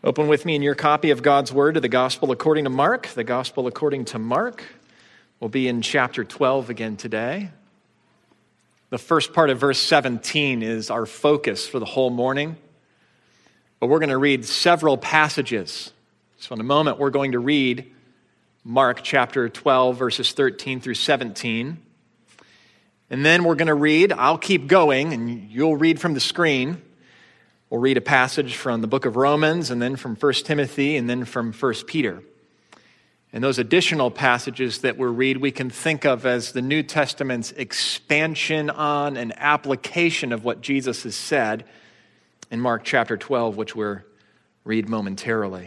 Open with me in your copy of God's Word to the Gospel according to Mark. The Gospel according to Mark will be in chapter 12 again today. The first part of verse 17 is our focus for the whole morning. But we're going to read several passages. So in a moment, we're going to read Mark chapter 12, verses 13 through 17. And then we're going to read, I'll keep going, and you'll read from the screen. We'll read a passage from the book of Romans, and then from 1 Timothy, and then from 1 Peter. And those additional passages that we'll read, we can think of as the New Testament's expansion on and application of what Jesus has said in Mark chapter 12, which we'll read momentarily.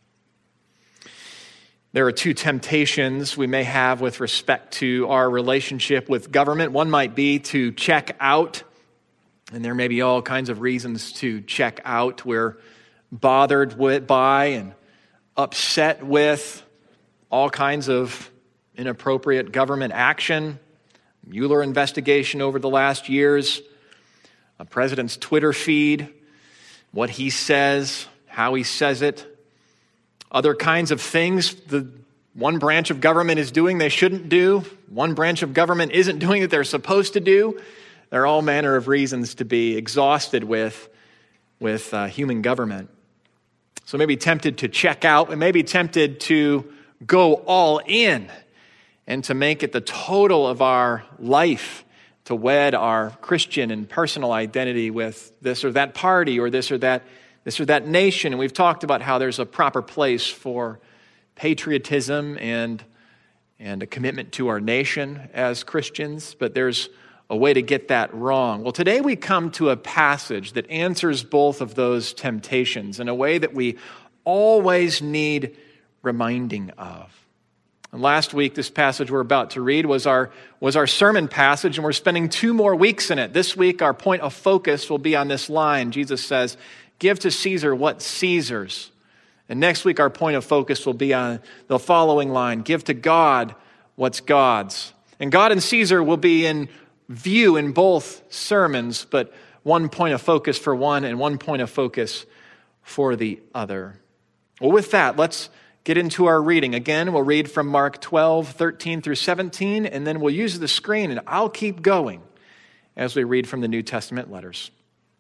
There are two temptations we may have with respect to our relationship with government. One might be to check out, and there may be all kinds of reasons to check out. We're bothered by and upset with all kinds of inappropriate government action, Mueller investigation over the last years, a president's Twitter feed, what he says, how he says it, other kinds of things the one branch of government is doing they shouldn't do, one branch of government isn't doing that they're supposed to do. There are all manner of reasons to be exhausted with human government. So maybe tempted to check out, and maybe tempted to go all in and to make it the total of our life, to wed our Christian and personal identity with this or that party or this or that nation. And we've talked about how there's a proper place for patriotism and a commitment to our nation as Christians, but there's a way to get that wrong. Well, today we come to a passage that answers both of those temptations in a way that we always need reminding of. And last week, this passage we're about to read was our sermon passage, and we're spending 2 more weeks in it. This week, our point of focus will be on this line. Jesus says, "Give to Caesar what's Caesar's." And next week, our point of focus will be on the following line, "Give to God what's God's." And God and Caesar will be in view in both sermons, but one point of focus for one and one point of focus for the other. Well, with that, let's get into our reading. Again, we'll read from Mark 12, 13 through 17, and then we'll use the screen, and I'll keep going as we read from the New Testament letters.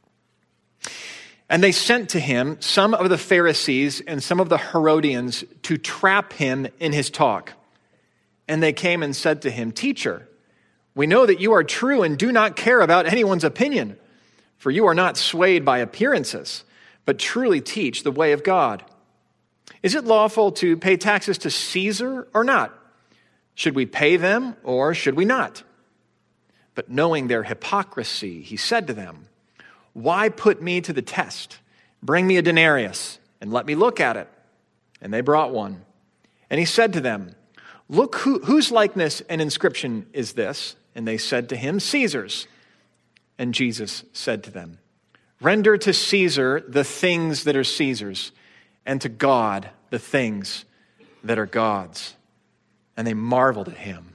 And they sent to him some of the Pharisees and some of the Herodians to trap him in his talk. And they came and said to him, "Teacher, we know that you are true and do not care about anyone's opinion, for you are not swayed by appearances, but truly teach the way of God. Is it lawful to pay taxes to Caesar or not? Should we pay them or should we not?" But knowing their hypocrisy, he said to them, "Why put me to the test? Bring me a denarius and let me look at it." And they brought one. And he said to them, "Look, whose likeness and inscription is this?" And they said to him, "Caesar's." And Jesus said to them, "Render to Caesar the things that are Caesar's, and to God the things that are God's." And they marveled at him.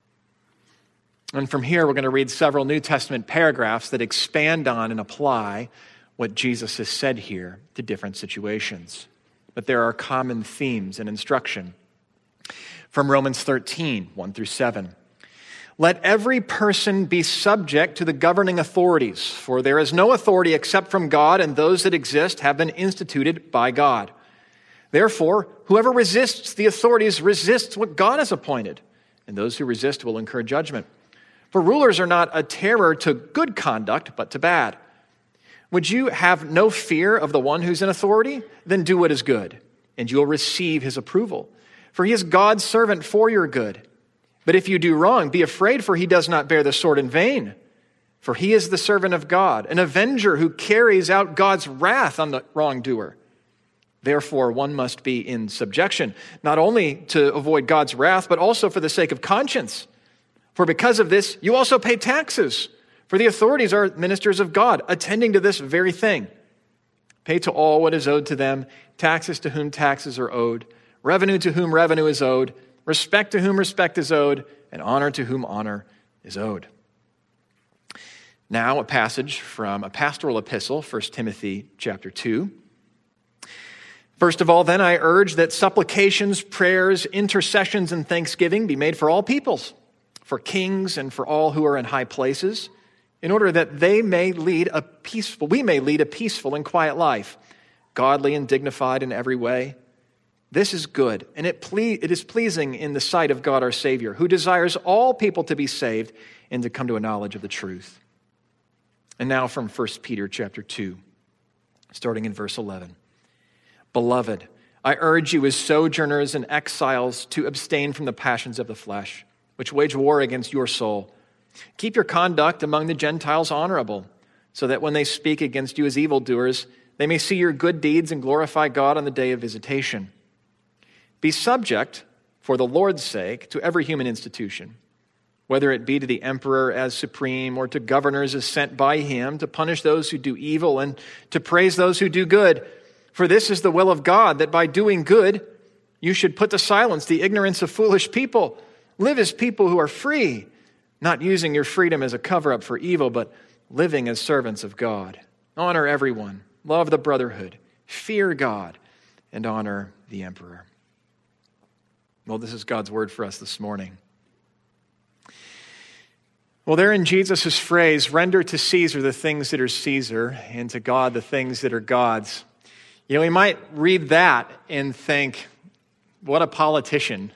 And from here, we're going to read several New Testament paragraphs that expand on and apply what Jesus has said here to different situations. But there are common themes and instruction. From Romans 13, 1 through 7. "Let every person be subject to the governing authorities, for there is no authority except from God, and those that exist have been instituted by God. Therefore, whoever resists the authorities resists what God has appointed, and those who resist will incur judgment. For rulers are not a terror to good conduct, but to bad. Would you have no fear of the one who's in authority? Then do what is good, and you will receive his approval. For he is God's servant for your good. But if you do wrong, be afraid, for he does not bear the sword in vain. For he is the servant of God, an avenger who carries out God's wrath on the wrongdoer. Therefore, one must be in subjection, not only to avoid God's wrath, but also for the sake of conscience. For because of this, you also pay taxes, for the authorities are ministers of God, attending to this very thing. Pay to all what is owed to them, taxes to whom taxes are owed, revenue to whom revenue is owed, respect to whom respect is owed, and honor to whom honor is owed." Now a passage from a pastoral epistle, 1 Timothy chapter 2. First of all, then, I urge that supplications, prayers, intercessions, and thanksgiving be made for all peoples, for kings and for all who are in high places, in order that we may lead a peaceful and quiet life, godly and dignified in every way. This is good, and it is pleasing in the sight of God our Savior, who desires all people to be saved and to come to a knowledge of the truth. And now from 1 Peter chapter 2, starting in verse 11. Beloved, I urge you as sojourners and exiles to abstain from the passions of the flesh, which wage war against your soul. Keep your conduct among the Gentiles honorable, so that when they speak against you as evildoers, they may see your good deeds and glorify God on the day of visitation. Be subject, for the Lord's sake, to every human institution, whether it be to the emperor as supreme or to governors as sent by him to punish those who do evil and to praise those who do good. For this is the will of God, that by doing good, you should put to silence the ignorance of foolish people. Live as people who are free, not using your freedom as a cover-up for evil, but living as servants of God. Honor everyone, love the brotherhood, fear God, and honor the emperor. Well, this is God's word for us this morning. Well, there in Jesus' phrase, render to Caesar the things that are Caesar, and to God the things that are God's. You know, we might read that and think, what a politician.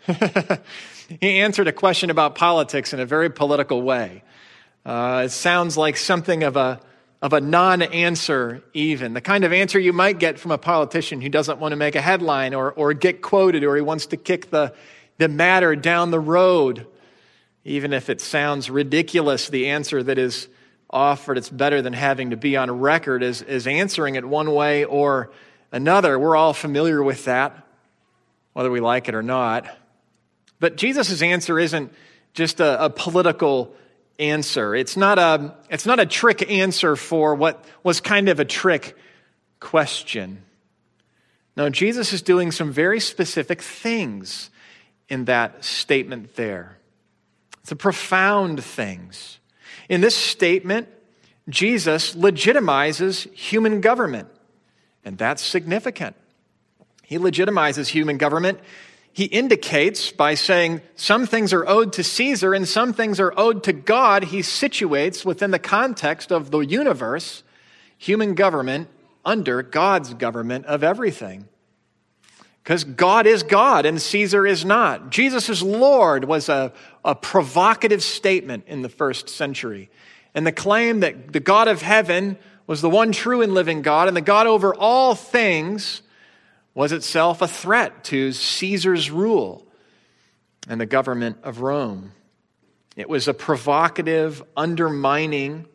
He answered a question about politics in a very political way. It sounds like something of a non-answer even. The kind of answer you might get from a politician who doesn't want to make a headline or get quoted, or he wants to kick the matter down the road. Even if it sounds ridiculous, the answer that is offered, it's better than having to be on record as answering it one way or another. We're all familiar with that, whether we like it or not. But Jesus' answer isn't just a political answer. It's not a trick answer for what was kind of a trick question. No, Jesus is doing some very specific things in that statement there. It's a profound things. In this statement, Jesus legitimizes human government, and that's significant. He legitimizes human government. He indicates by saying some things are owed to Caesar and some things are owed to God. He situates within the context of the universe human government under God's government of everything. Because God is God and Caesar is not. Jesus is Lord was a provocative statement in the first century. And the claim that the God of heaven was the one true and living God and the God over all things was itself a threat to Caesar's rule and the government of Rome. It was a provocative, undermining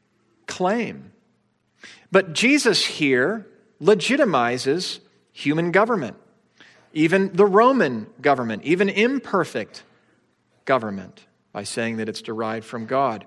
claim. But Jesus here legitimizes human government, even the Roman government, even imperfect government, by saying that it's derived from God.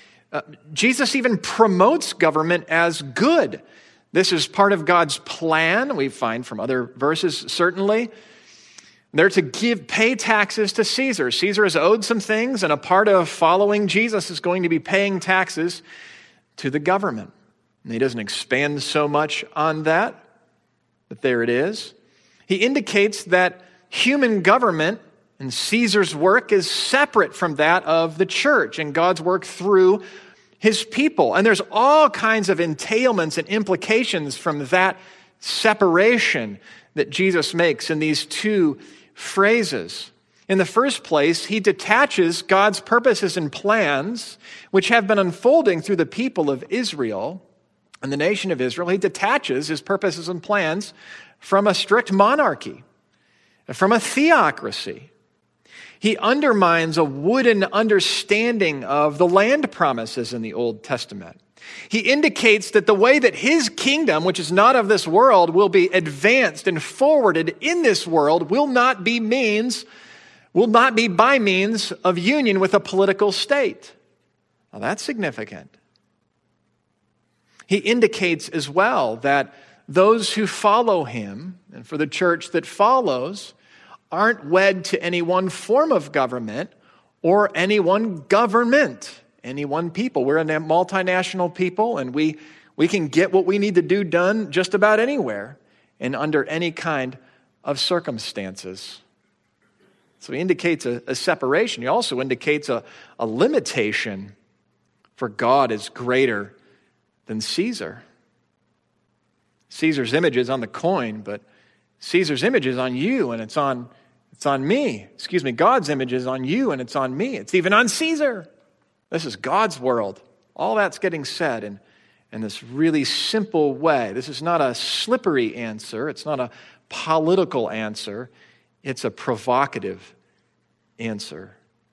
Jesus even promotes government as good. This is part of God's plan, we find from other verses certainly. They're to pay taxes to Caesar. Caesar is owed some things, and a part of following Jesus is going to be paying taxes to the government. And he doesn't expand so much on that, but there it is. He indicates that human government and Caesar's work is separate from that of the church and God's work through his people. And there's all kinds of entailments and implications from that separation that Jesus makes in these two phrases. In the first place, he detaches God's purposes and plans, which have been unfolding through the people of Israel and the nation of Israel. He detaches his purposes and plans from a strict monarchy, from a theocracy. He undermines a wooden understanding of the land promises in the Old Testament. He indicates that the way that his kingdom, which is not of this world, will be advanced and forwarded in this world will not be by means of union with a political state. Now that's significant. He indicates as well that those who follow him, and for the church that follows, aren't wed to any one form of government or any one government, any one people. We're a multinational people, and we can get what we need to do done just about anywhere. and under any kind of circumstances. So he indicates a separation. He also indicates a limitation, for God is greater than Caesar. Caesar's image is on the coin, but Caesar's image is on you, and it's on me. God's image is on you, and it's on me. It's even on Caesar. This is God's world. All that's getting said in this really simple way. This is not a slippery answer. It's not a political answer. It's a provocative answer.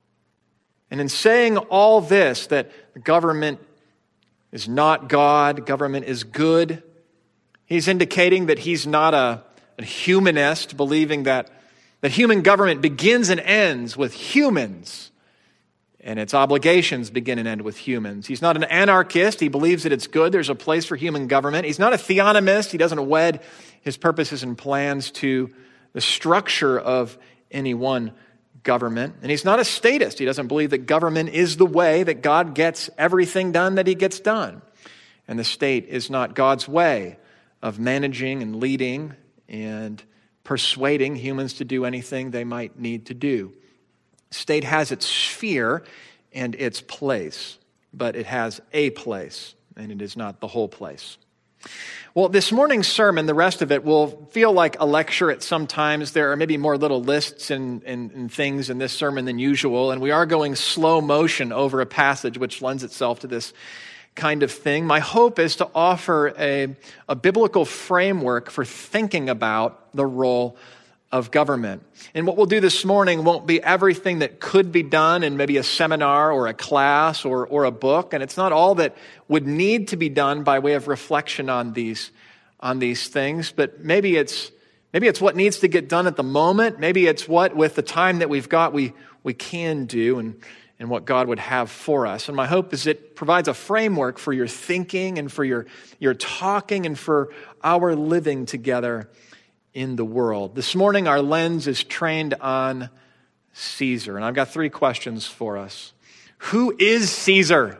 And in saying all this, that government is not God, government is good, he's indicating that he's not a humanist, believing that human government begins and ends with humans, and its obligations begin and end with humans. He's not an anarchist. He believes that it's good. There's a place for human government. He's not a theonomist. He doesn't wed his purposes and plans to the structure of any one government. And he's not a statist. He doesn't believe that government is the way that God gets everything done that he gets done. And the state is not God's way of managing and leading and persuading humans to do anything they might need to do. State has its sphere and its place, but it has a place, and it is not the whole place. Well, this morning's sermon, the rest of it, will feel like a lecture at some times. There are maybe more little lists and things in this sermon than usual, and we are going slow motion over a passage which lends itself to this kind of thing. My hope is to offer a biblical framework for thinking about the role of government. And what we'll do this morning won't be everything that could be done in maybe a seminar or a class or a book, and it's not all that would need to be done by way of reflection on these things, but maybe it's what needs to get done at the moment. Maybe it's what, with the time that we've got, we can do and what God would have for us. And my hope is it provides a framework for your thinking and for your talking and for our living together in the world. This morning, our lens is trained on Caesar, and I've got 3 questions for us. Who is Caesar?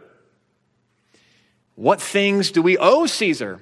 What things do we owe Caesar?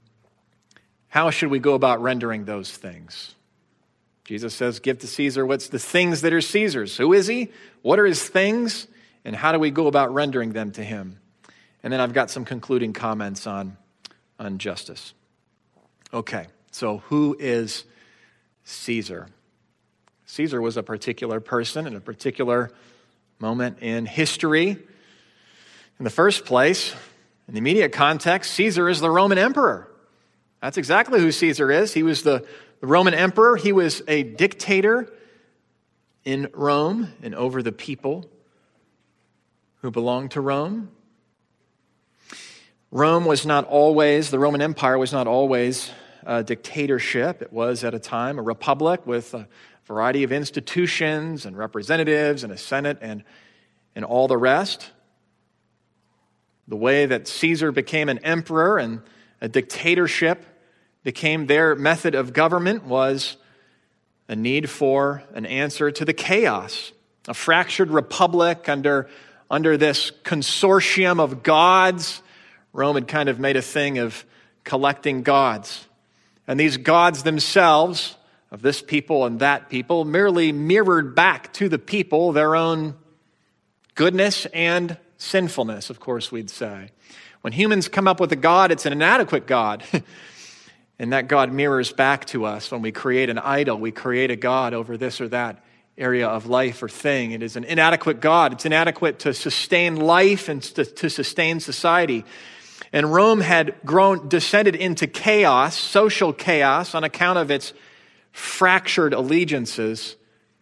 How should we go about rendering those things? Jesus says, give to Caesar what's the things that are Caesar's. Who is he? What are his things? And how do we go about rendering them to him? And then I've got some concluding comments on justice. Okay. So who is Caesar? Caesar was a particular person in a particular moment in history. In the first place, in the immediate context, Caesar is the Roman emperor. That's exactly who Caesar is. He was the Roman emperor. He was a dictator in Rome and over the people who belonged to Rome. The Roman Empire was not always a dictatorship. It was at a time a republic with a variety of institutions and representatives and a senate and all the rest. The way that Caesar became an emperor and a dictatorship became their method of government was a need for an answer to the chaos. A fractured republic under this consortium of gods. Rome had kind of made a thing of collecting gods. And these gods themselves, of this people and that people, merely mirrored back to the people their own goodness and sinfulness, of course, we'd say. When humans come up with a god, it's an inadequate god. And that God mirrors back to us. When we create an idol, we create a god over this or that area of life or thing. It is an inadequate God. It's inadequate to sustain life and to sustain society. And Rome had descended into chaos, social chaos, on account of its fractured allegiances.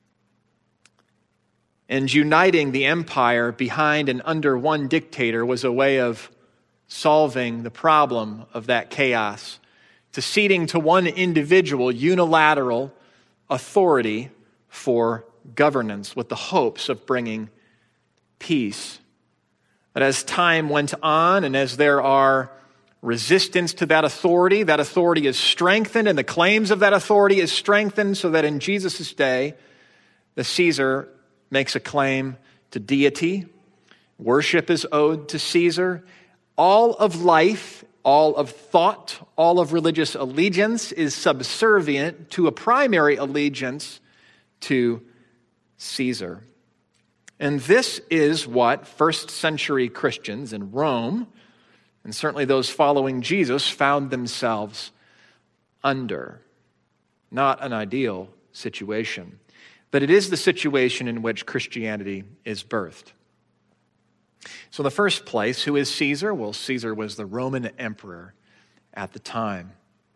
And uniting the empire behind and under one dictator was a way of solving the problem of that chaos, to ceding to one individual unilateral authority for governance with the hopes of bringing peace. But as time went on and as there are resistance to that authority is strengthened and the claims of that authority is strengthened so that in Jesus' day, the Caesar makes a claim to deity. Worship is owed to Caesar. All of life all of thought, all of religious allegiance is subservient to a primary allegiance to Caesar. And this is what first century Christians in Rome, and certainly those following Jesus, found themselves under. Not an ideal situation, but it is the situation in which Christianity is birthed. So in the first place, who is Caesar? Well, Caesar was the Roman emperor at the time.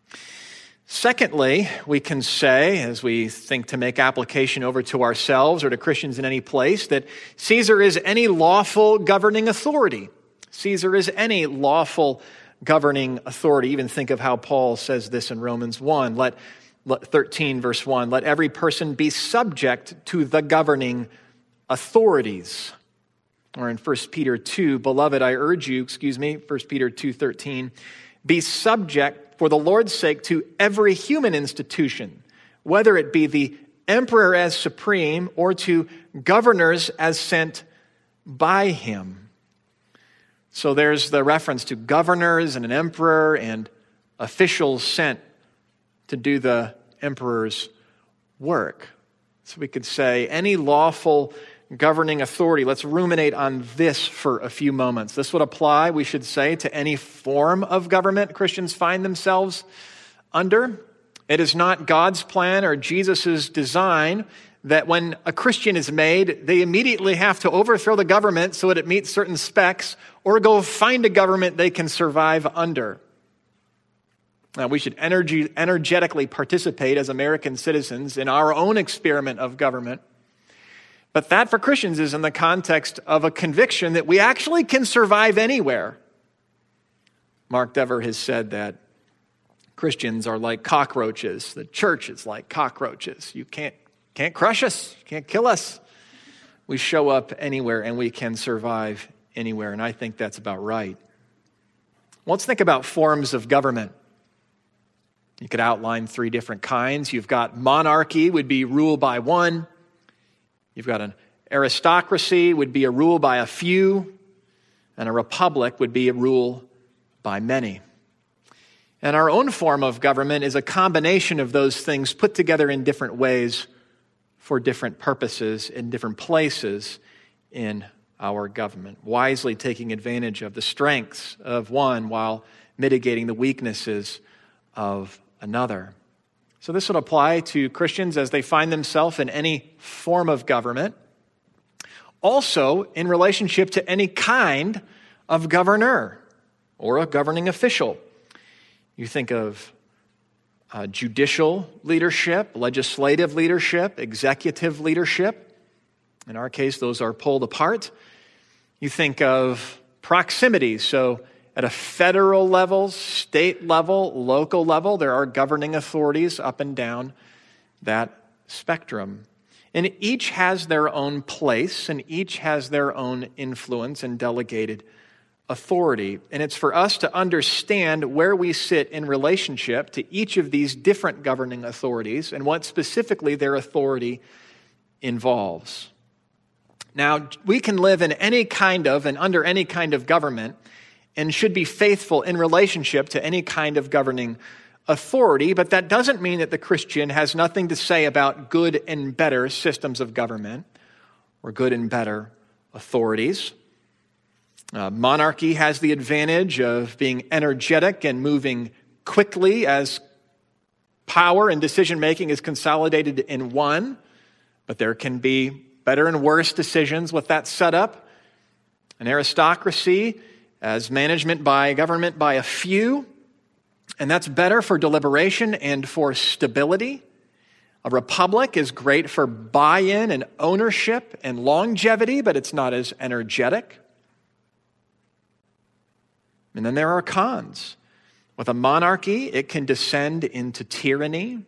Secondly, we can say, as we think to make application over to ourselves or to Christians in any place, that Caesar is any lawful governing authority. Caesar is any lawful governing authority. Even think of how Paul says this in Romans 1, 13, verse 1, let every person be subject to the governing authorities. Or in 1 Peter 2, beloved, I urge you, 1 Peter 2:13, be subject for the Lord's sake to every human institution, whether it be the emperor as supreme or to governors as sent by him. So there's the reference to governors and an emperor and officials sent to do the emperor's work. So we could say any lawful governing authority. Let's ruminate on this for a few moments. This would apply, we should say, to any form of government Christians find themselves under. It is not God's plan or Jesus' design that when a Christian is made, they immediately have to overthrow the government so that it meets certain specs or go find a government they can survive under. Now, we should energetically participate as American citizens in our own experiment of government. But that for Christians is in the context of a conviction that we actually can survive anywhere. Mark Dever has said that Christians are like cockroaches. The church is like cockroaches. You can't crush us. You can't kill us. We show up anywhere and we can survive anywhere. And I think that's about right. Let's think about forms of government. You could outline 3 different kinds. You've got monarchy, would be rule by one. You've got an aristocracy, would be a rule by a few, and a republic would be a rule by many. And our own form of government is a combination of those things put together in different ways for different purposes in different places in our government, wisely taking advantage of the strengths of one while mitigating the weaknesses of another. So this would apply to Christians as they find themselves in any form of government. Also, in relationship to any kind of governor or a governing official. You think of judicial leadership, legislative leadership, executive leadership. In our case, those are pulled apart. You think of proximity. So at a federal level, state level, local level, there are governing authorities up and down that spectrum. And each has their own place, and each has their own influence and delegated authority. And it's for us to understand where we sit in relationship to each of these different governing authorities and what specifically their authority involves. Now, we can live in any kind of and under any kind of government and should be faithful in relationship to any kind of governing authority, but that doesn't mean that the Christian has nothing to say about good and better systems of government or good and better authorities. Monarchy has the advantage of being energetic and moving quickly as power and decision-making is consolidated in one, but there can be better and worse decisions with that setup. An aristocracy as management by government by a few, and that's better for deliberation and for stability. A republic is great for buy-in and ownership and longevity, but it's not as energetic. And then there are cons. With a monarchy, it can descend into tyranny.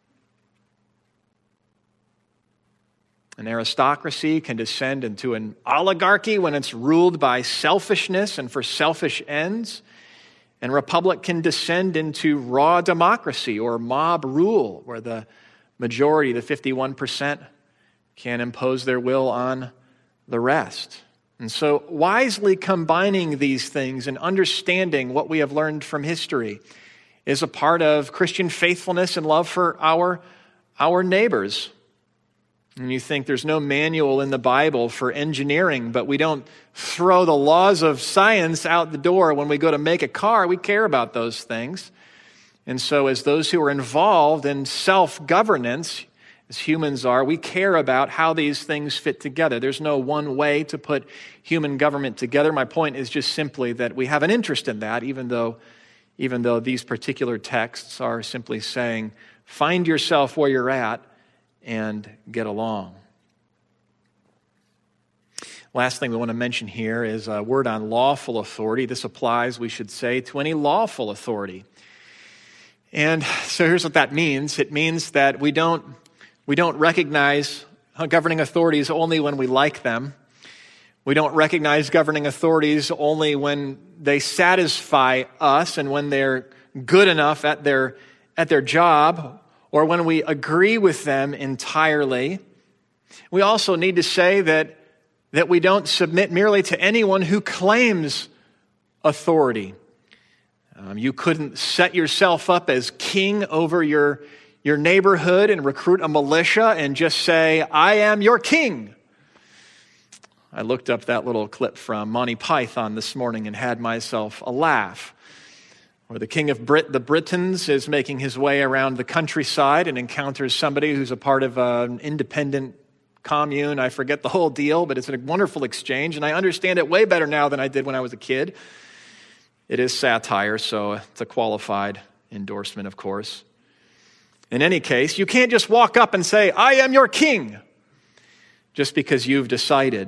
An aristocracy can descend into an oligarchy when it's ruled by selfishness and for selfish ends. And republic can descend into raw democracy or mob rule, where the majority, the 51%, can impose their will on the rest. And so wisely combining these things and understanding what we have learned from history is a part of Christian faithfulness and love for our neighbors. And you think there's no manual in the Bible for engineering, but we don't throw the laws of science out the door when we go to make a car. We care about those things. And so as those who are involved in self-governance, as humans are, we care about how these things fit together. There's no one way to put human government together. My point is just simply that we have an interest in that, even though these particular texts are simply saying, find yourself where you're at and get along. Last thing we want to mention here is a word on lawful authority. This applies, we should say, to any lawful authority. And so here's what that means. It means that we don't recognize governing authorities only when we like them. We don't recognize governing authorities only when they satisfy us and when they're good enough at their job or when we agree with them entirely. We also need to say that we don't submit merely to anyone who claims authority. You couldn't set yourself up as king over your neighborhood and recruit a militia and just say, I am your king. I looked up that little clip from Monty Python this morning and had myself a laugh, where the king of the Britons is making his way around the countryside and encounters somebody who's a part of an independent commune. I forget the whole deal, but it's a wonderful exchange, and I understand it way better now than I did when I was a kid. It is satire, so it's a qualified endorsement, of course. In any case, you can't just walk up and say, I am your king, just because you've decided.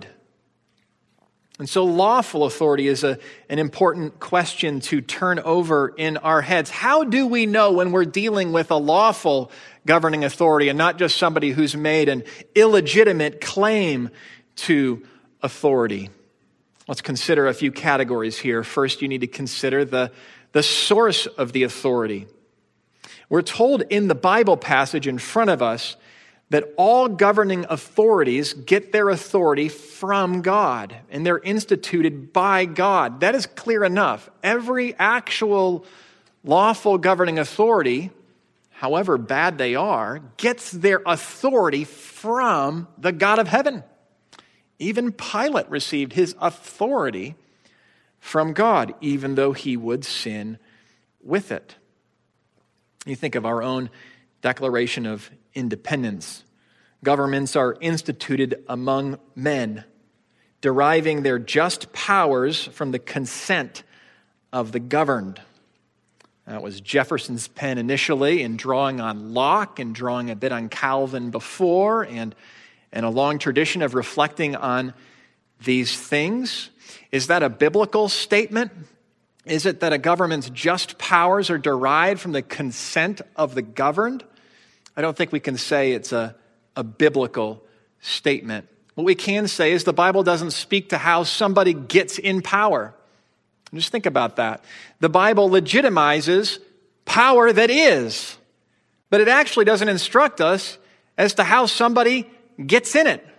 And so lawful authority is an important question to turn over in our heads. How do we know when we're dealing with a lawful governing authority and not just somebody who's made an illegitimate claim to authority? Let's consider a few categories here. First, you need to consider the source of the authority. We're told in the Bible passage in front of us that all governing authorities get their authority from God, and they're instituted by God. That is clear enough. Every actual lawful governing authority, however bad they are, gets their authority from the God of heaven. Even Pilate received his authority from God, even though he would sin with it. You think of our own Declaration of Independence. Governments are instituted among men, deriving their just powers from the consent of the governed. That was Jefferson's pen initially in drawing on Locke and drawing a bit on Calvin before, and a long tradition of reflecting on these things. Is that a biblical statement? Is it that a government's just powers are derived from the consent of the governed? I don't think we can say it's a biblical statement. What we can say is the Bible doesn't speak to how somebody gets in power. Just think about that. The Bible legitimizes power that is, but it actually doesn't instruct us as to how somebody gets in it.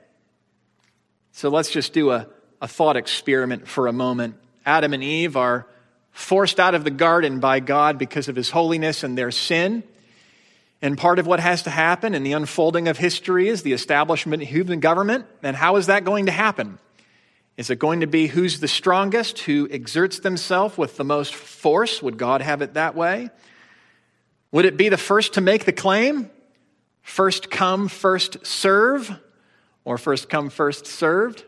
So let's just do a thought experiment for a moment. Adam and Eve are forced out of the garden by God because of his holiness and their sin. And part of what has to happen in the unfolding of history is the establishment of human government. And how is that going to happen? Is it going to be who's the strongest, who exerts themselves with the most force? Would God have it that way? Would it be the first to make the claim? First come, first serve? Or first come, first served?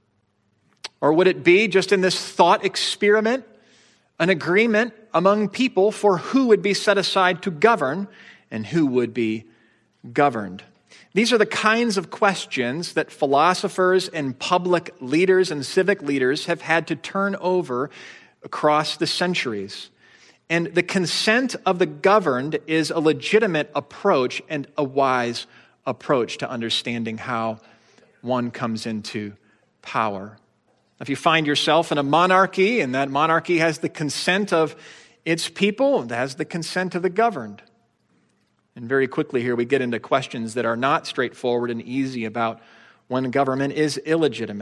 Or would it be, just in this thought experiment, an agreement among people for who would be set aside to govern and who would be governed? These are the kinds of questions that philosophers and public leaders and civic leaders have had to turn over across the centuries. And the consent of the governed is a legitimate approach and a wise approach to understanding how one comes into power. If you find yourself in a monarchy and that monarchy has the consent of its people, it has the consent of the governed. And very quickly here we get into questions that are not straightforward and easy about when government is illegitimate.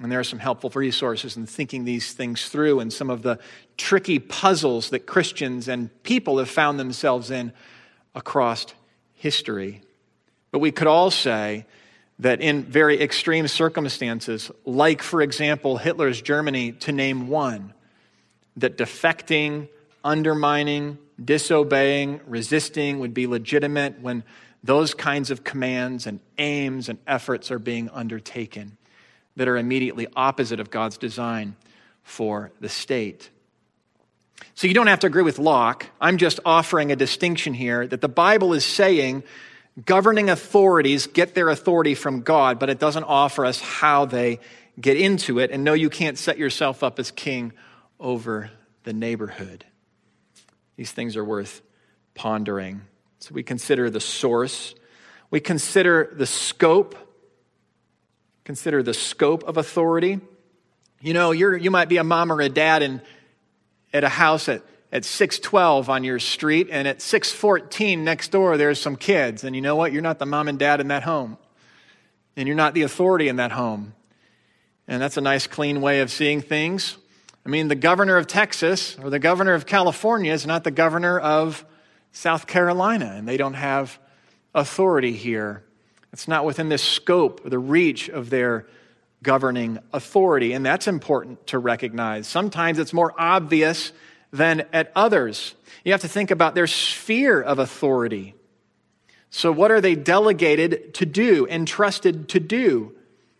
And there are some helpful resources in thinking these things through and some of the tricky puzzles that Christians and people have found themselves in across history. But we could all say that in very extreme circumstances, like, for example, Hitler's Germany, to name one, that defecting, undermining, disobeying, resisting would be legitimate when those kinds of commands and aims and efforts are being undertaken that are immediately opposite of God's design for the state. So you don't have to agree with Locke. I'm just offering a distinction here that the Bible is saying governing authorities get their authority from God, but it doesn't offer us how they get into it. And no, you can't set yourself up as king over the neighborhood. These things are worth pondering. So we consider the source. We consider the scope. Consider the scope of authority. You know, you might be a mom or a dad at a house at 612 on your street, and at 614 next door, there's some kids. And you know what? You're not the mom and dad in that home. And you're not the authority in that home. And that's a nice, clean way of seeing things. I mean, the governor of Texas or the governor of California is not the governor of South Carolina, and they don't have authority here. It's not within the scope or the reach of their governing authority, and that's important to recognize. Sometimes it's more obvious than at others. You have to think about their sphere of authority. So what are they delegated to do, entrusted to do?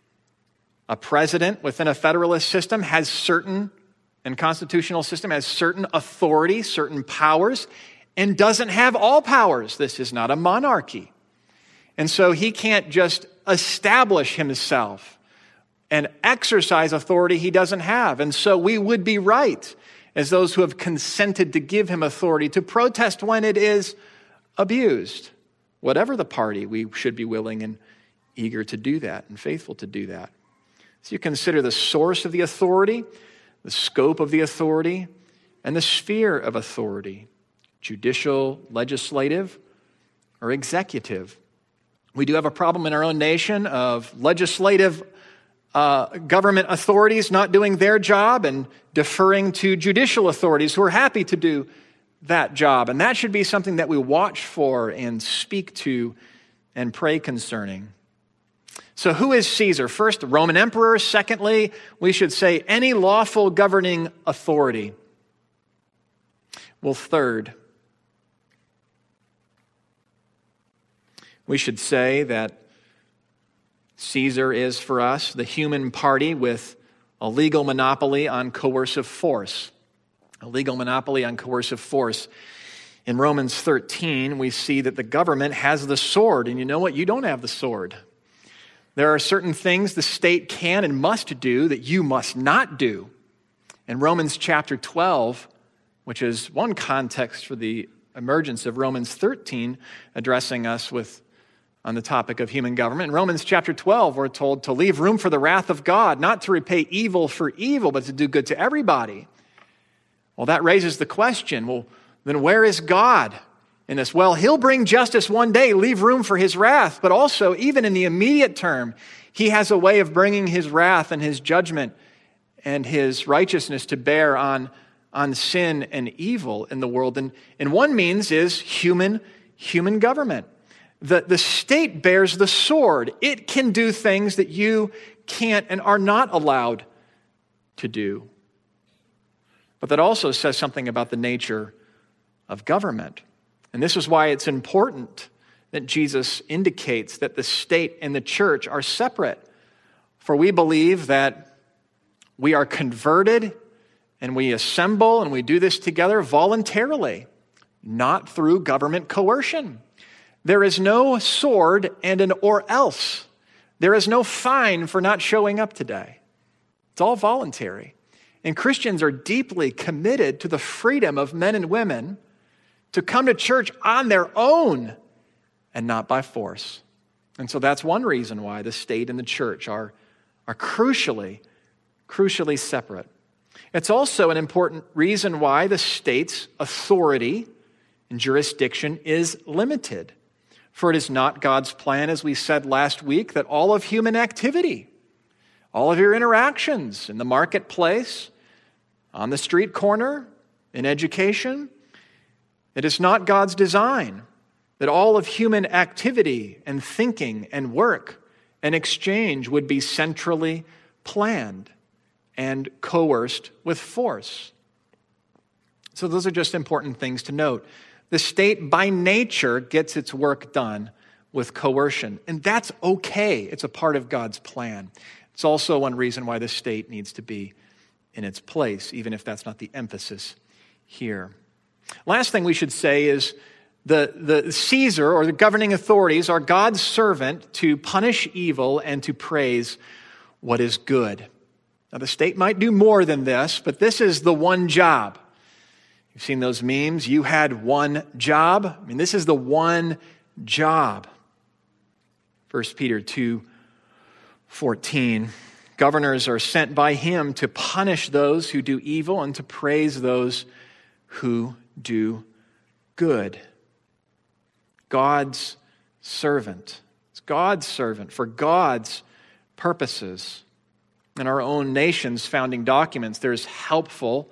A president within a federalist system has certain, and constitutional system has certain authority, certain powers, and doesn't have all powers. This is not a monarchy. And so he can't just establish himself and exercise authority he doesn't have. And so we would be right, as those who have consented to give him authority, to protest when it is abused. Whatever the party, we should be willing and eager to do that and faithful to do that. So you consider the source of the authority, the scope of the authority, and the sphere of authority, judicial, legislative, or executive. We do have a problem in our own nation of legislative government authorities not doing their job and deferring to judicial authorities who are happy to do that job. And that should be something that we watch for and speak to and pray concerning. So who is Caesar? First, the Roman emperor. Secondly, we should say any lawful governing authority. Well, third, we should say that Caesar is for us the human party with a legal monopoly on coercive force. A legal monopoly on coercive force. In Romans 13, we see that the government has the sword, and you know what? You don't have the sword. There are certain things the state can and must do that you must not do. In Romans chapter 12, which is one context for the emergence of Romans 13, addressing us on the topic of human government. In Romans chapter 12, we're told to leave room for the wrath of God, not to repay evil for evil, but to do good to everybody. Well, that raises the question, well, then where is God in this? Well, he'll bring justice one day, leave room for his wrath, but also, even in the immediate term, he has a way of bringing his wrath and his judgment and his righteousness to bear on sin and evil in the world. And one means is human government. The state bears the sword. It can do things that you can't and are not allowed to do. But that also says something about the nature of government. And this is why it's important that Jesus indicates that the state and the church are separate. For we believe that we are converted and we assemble and we do this together voluntarily, not through government coercion. There is no sword and an or else. There is no fine for not showing up today. It's all voluntary. And Christians are deeply committed to the freedom of men and women to come to church on their own and not by force. And so that's one reason why the state and the church are crucially separate. It's also an important reason why the state's authority and jurisdiction is limited. For it is not God's plan, as we said last week, that all of human activity, all of your interactions in the marketplace, on the street corner, in education. It is not God's design that all of human activity and thinking and work and exchange would be centrally planned and coerced with force. So those are just important things to note. The state by nature gets its work done with coercion, and that's okay. It's a part of God's plan. It's also one reason why the state needs to be in its place, even if that's not the emphasis here. Last thing we should say is the Caesar, or the governing authorities, are God's servant to punish evil and to praise what is good. Now, the state might do more than this, but this is the one job. You've seen those memes. You had one job. I mean, this is the one job. 1 Peter 2:14. Governors are sent by him to punish those who do evil and to praise those who do good. God's servant. It's God's servant for God's purposes. In our own nation's founding documents, there's helpful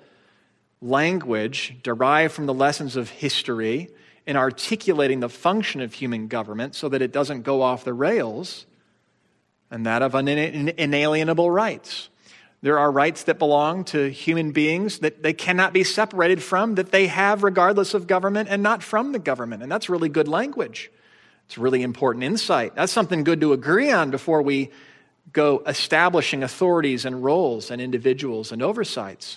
language derived from the lessons of history in articulating the function of human government so that it doesn't go off the rails, and that of inalienable rights. There are rights that belong to human beings that they cannot be separated from, that they have regardless of government and not from the government. And that's really good language. It's really important insight. That's something good to agree on before we go establishing authorities and roles and individuals and oversights.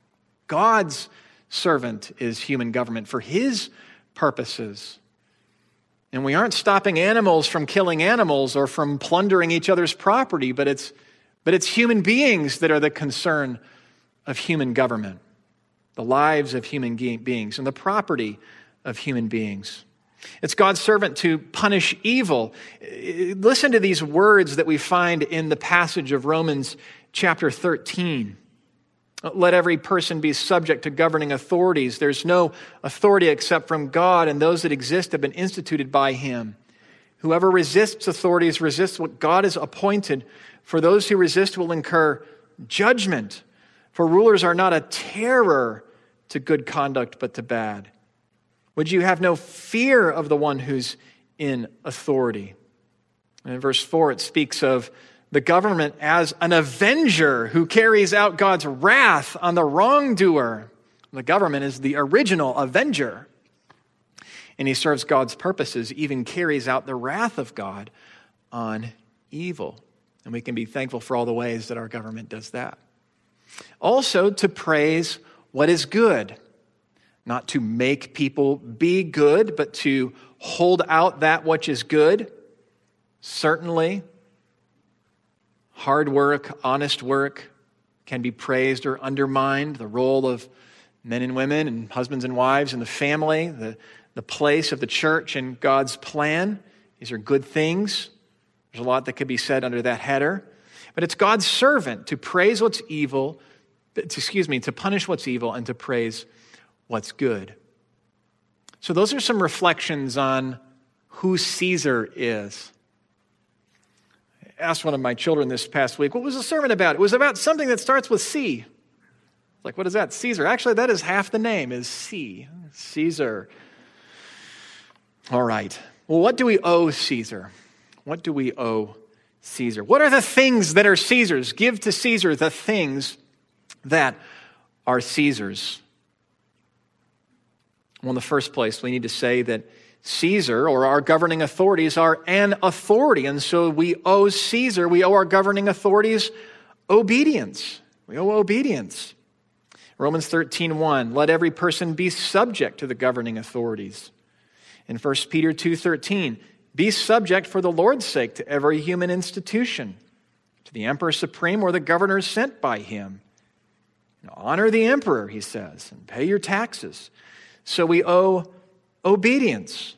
God's servant is human government for his purposes. And we aren't stopping animals from killing animals or from plundering each other's property, but it's human beings that are the concern of human government, the lives of human beings and the property of human beings. It's God's servant to punish evil. Listen to these words that we find in the passage of Romans chapter 13. Let every person be subject to governing authorities. There's no authority except from God, and those that exist have been instituted by him. Whoever resists authorities resists what God has appointed. For those who resist will incur judgment. For rulers are not a terror to good conduct, but to bad. Would you have no fear of the one who's in authority? And in verse 4, it speaks of the government as an avenger who carries out God's wrath on the wrongdoer. The government is the original avenger. And he serves God's purposes, even carries out the wrath of God on evil. And we can be thankful for all the ways that our government does that. Also, to praise what is good. Not to make people be good, but to hold out that which is good. Certainly, hard work, honest work can be praised or undermined. The role of men and women and husbands and wives in the family, the place of the church in God's plan. These are good things. There's a lot that could be said under that header. But it's God's servant to praise what's evil, to punish what's evil and to praise what's good. So those are some reflections on who Caesar is. I asked one of my children this past week, what was the sermon about? It was about something that starts with C. Like, what is that? Caesar. Actually, that is half the name, is C. Caesar. All right. Well, what do we owe Caesar? What do we owe Caesar? What are the things that are Caesar's? Give to Caesar the things that are Caesar's. Well, in the first place, we need to say that Caesar, or our governing authorities, are an authority. And so we owe Caesar, we owe our governing authorities obedience. We owe obedience. Romans 13:1, let every person be subject to the governing authorities. In 1 Peter 2:13, be subject for the Lord's sake to every human institution, to the emperor supreme or the governors sent by him. Honor the emperor, he says, and pay your taxes. So we owe obedience.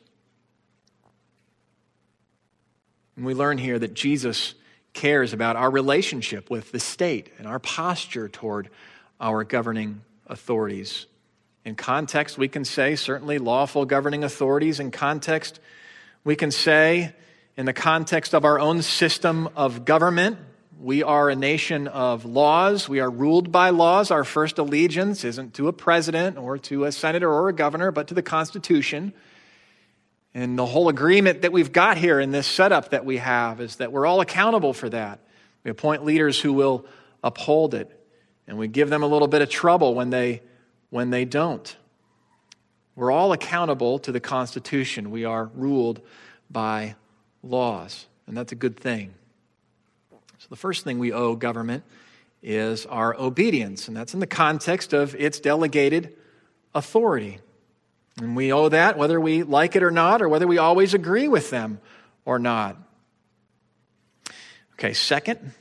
And we learn here that Jesus cares about our relationship with the state and our posture toward our governing authorities. In context, we can say certainly lawful governing authorities. In context, we can say in the context of our own system of government, We are a nation of laws. We are ruled by laws. Our first allegiance isn't to a president or to a senator or a governor, but to the Constitution. And the whole agreement that we've got here in this setup that we have is that we're all accountable for that. We appoint leaders who will uphold it, and we give them a little bit of trouble when they don't. We're all accountable to the Constitution. We are ruled by laws, and that's a good thing. So the first thing we owe government is our obedience, and that's in the context of its delegated authority. And we owe that whether we like it or not, or whether we always agree with them or not. Okay, second,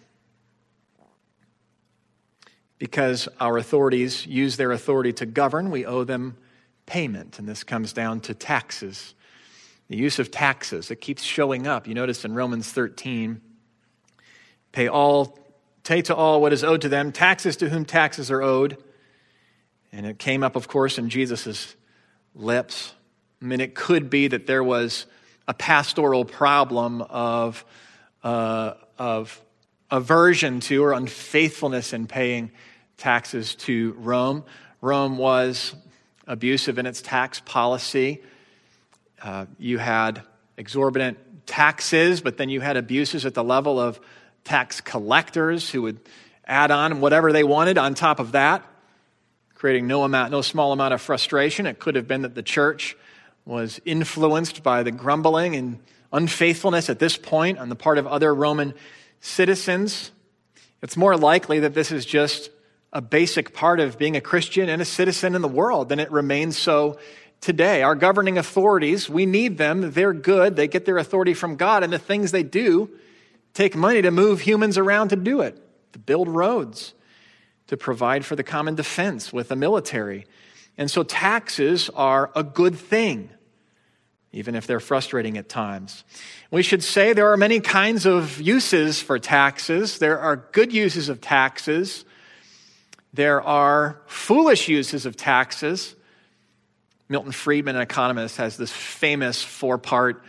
because our authorities use their authority to govern, we owe them payment, and this comes down to taxes. The use of taxes, it keeps showing up. You notice in Romans 13, pay to all what is owed to them, taxes to whom taxes are owed. And it came up, of course, in Jesus' lips. I mean, it could be that there was a pastoral problem of aversion to or unfaithfulness in paying taxes to Rome. Rome was abusive in its tax policy. You had exorbitant taxes, but then you had abuses at the level of tax collectors who would add on whatever they wanted on top of that, creating no small amount of frustration. It could have been that the church was influenced by the grumbling and unfaithfulness at this point on the part of other Roman citizens. It's more likely that this is just a basic part of being a Christian and a citizen in the world, and it remains so today. Our governing authorities, we need them. They're good. They get their authority from God, and the things they do take money to move humans around to do it, to build roads, to provide for the common defense with the military. And so taxes are a good thing, even if they're frustrating at times. We should say there are many kinds of uses for taxes. There are good uses of taxes. There are foolish uses of taxes. Milton Friedman, an economist, has this famous four-part,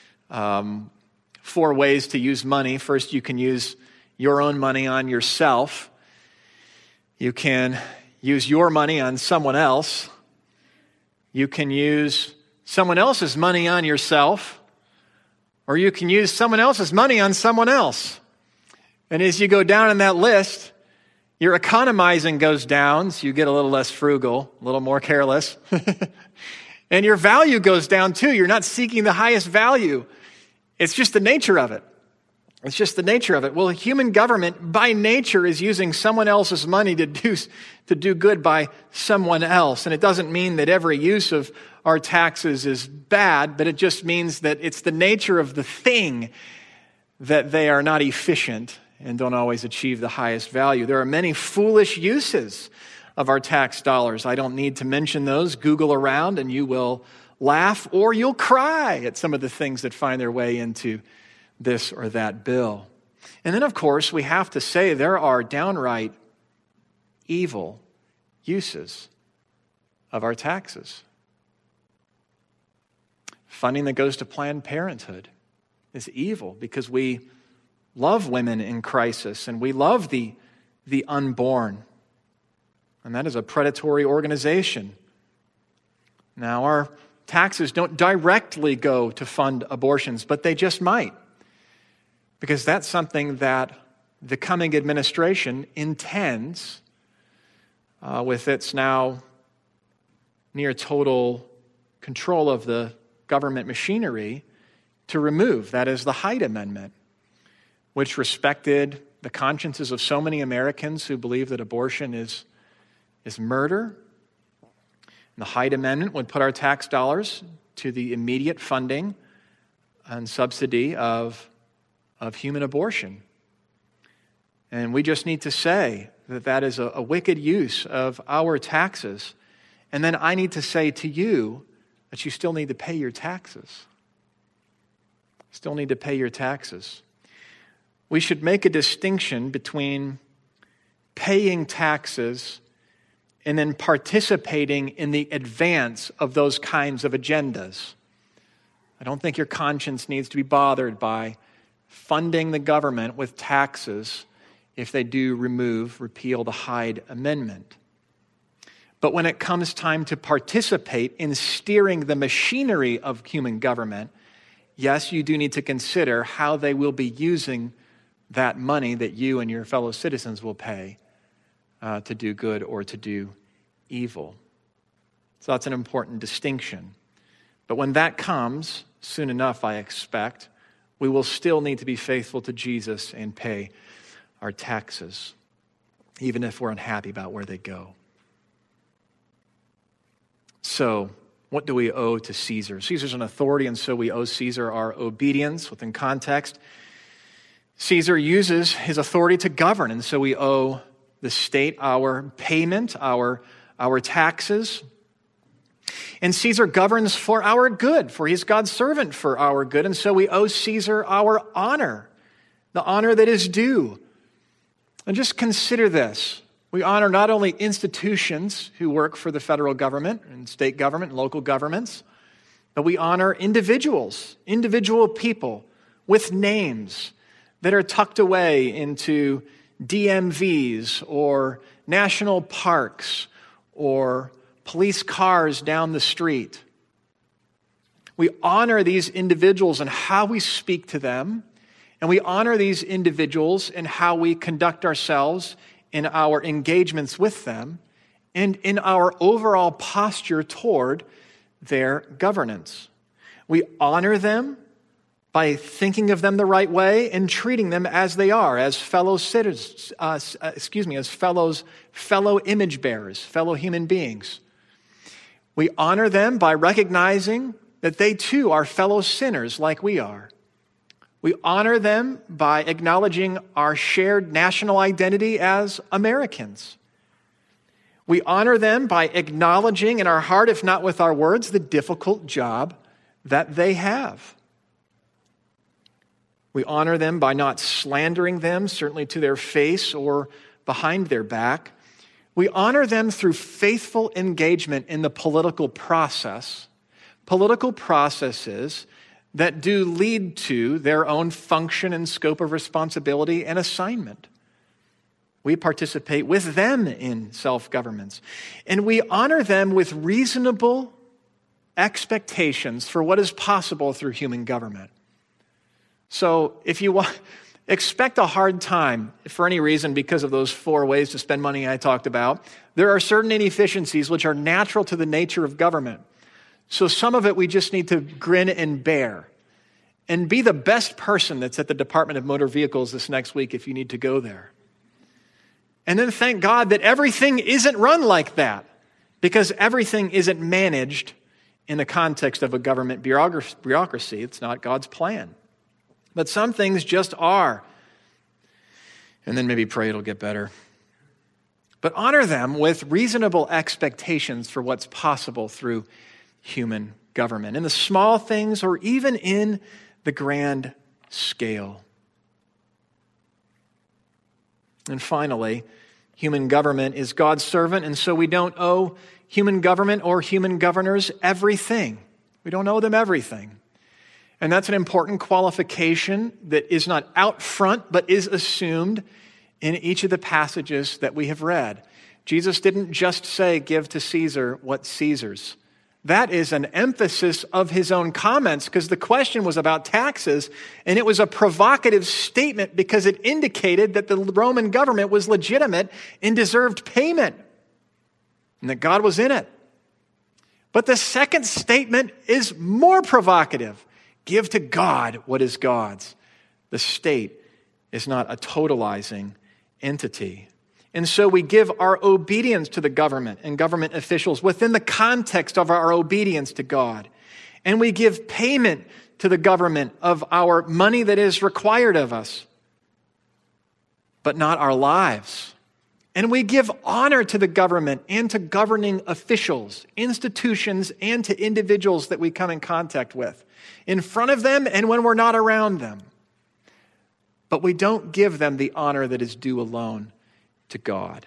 4 ways to use money. First, you can use your own money on yourself. You can use your money on someone else. You can use someone else's money on yourself. Or you can use someone else's money on someone else. And as you go down in that list, your economizing goes down, so you get a little less frugal, a little more careless. And your value goes down too. You're not seeking the highest value. It's just the nature of it. It's just the nature of it. Well, human government by nature is using someone else's money to do good by someone else. And it doesn't mean that every use of our taxes is bad, but it just means that it's the nature of the thing that they are not efficient and don't always achieve the highest value. There are many foolish uses of our tax dollars. I don't need to mention those. Google around and you will laugh or you'll cry at some of the things that find their way into this or that bill. And then, of course, we have to say there are downright evil uses of our taxes. Funding that goes to Planned Parenthood is evil because we love women in crisis and we love the unborn. And that is a predatory organization. Now, our taxes don't directly go to fund abortions, but they just might. Because that's something that the coming administration intends, with its now near total control of the government machinery, to remove. That is the Hyde Amendment, which respected the consciences of so many Americans who believe that abortion is murder. And the Hyde Amendment would put our tax dollars to the immediate funding and subsidy of human abortion. And we just need to say that that is a wicked use of our taxes. And then I need to say to you that you still need to pay your taxes. Still need to pay your taxes. We should make a distinction between paying taxes and then participating in the advance of those kinds of agendas. I don't think your conscience needs to be bothered by funding the government with taxes if they do repeal the Hyde Amendment. But when it comes time to participate in steering the machinery of human government, yes, you do need to consider how they will be using that money that you and your fellow citizens will pay to do good or to do evil. So that's an important distinction. But when that comes, soon enough, I expect, we will still need to be faithful to Jesus and pay our taxes, even if we're unhappy about where they go. So, what do we owe to Caesar? Caesar's an authority, and so we owe Caesar our obedience within context. Caesar uses his authority to govern, and so we owe the state our payment, our taxes. And Caesar governs for our good, for he's God's servant for our good, and so we owe Caesar our honor, the honor that is due. And just consider this. We honor not only institutions who work for the federal government and state government and local governments, but we honor individuals, individual people with names that are tucked away into DMVs or national parks or police cars down the street. We honor these individuals and how we speak to them, and we honor these individuals in how we conduct ourselves in our engagements with them, and in our overall posture toward their governance. We honor them by thinking of them the right way and treating them as they are, as fellow citizens, as fellow image bearers, fellow human beings. We honor them by recognizing that they too are fellow sinners like we are. We honor them by acknowledging our shared national identity as Americans. We honor them by acknowledging in our heart, if not with our words, the difficult job that they have. We honor them by not slandering them, certainly to their face or behind their back. We honor them through faithful engagement in the political process, political processes that do lead to their own function and scope of responsibility and assignment. We participate with them in self-governments, and we honor them with reasonable expectations for what is possible through human government. So if you expect a hard time for any reason because of those 4 ways to spend money I talked about, there are certain inefficiencies which are natural to the nature of government. So some of it we just need to grin and bear. And be the best person that's at the Department of Motor Vehicles this next week if you need to go there. And then thank God that everything isn't run like that, because everything isn't managed in the context of a government bureaucracy. It's not God's plan. But some things just are. And then maybe pray it'll get better. But honor them with reasonable expectations for what's possible through human government, in the small things or even in the grand scale. And finally, human government is God's servant, and so we don't owe human government or human governors everything. We don't owe them everything. And that's an important qualification that is not out front, but is assumed in each of the passages that we have read. Jesus didn't just say, give to Caesar what's Caesar's. That is an emphasis of his own comments, because the question was about taxes, and it was a provocative statement because it indicated that the Roman government was legitimate and deserved payment, and that God was in it. But the second statement is more provocative. Give to God what is God's. The state is not a totalizing entity. And so we give our obedience to the government and government officials within the context of our obedience to God. And we give payment to the government of our money that is required of us, but not our lives. And we give honor to the government and to governing officials, institutions, and to individuals that we come in contact with, in front of them and when we're not around them. But we don't give them the honor that is due alone to God.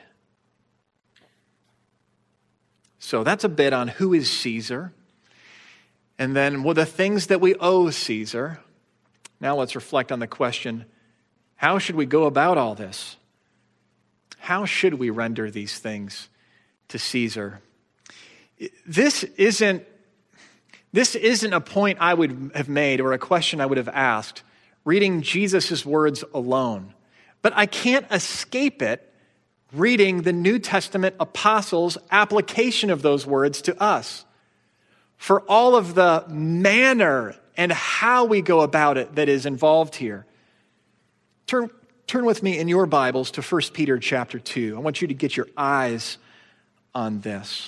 So that's a bit on who is Caesar. And then the things that we owe Caesar. Now let's reflect on the question, how should we go about all this? How should we render these things to Caesar? This isn't a point I would have made or a question I would have asked reading Jesus' words alone. But I can't escape it reading the New Testament apostles' application of those words to us. For all of the manner and how we go about it that is involved here. Turn with me in your Bibles to 1 Peter chapter 2. I want you to get your eyes on this.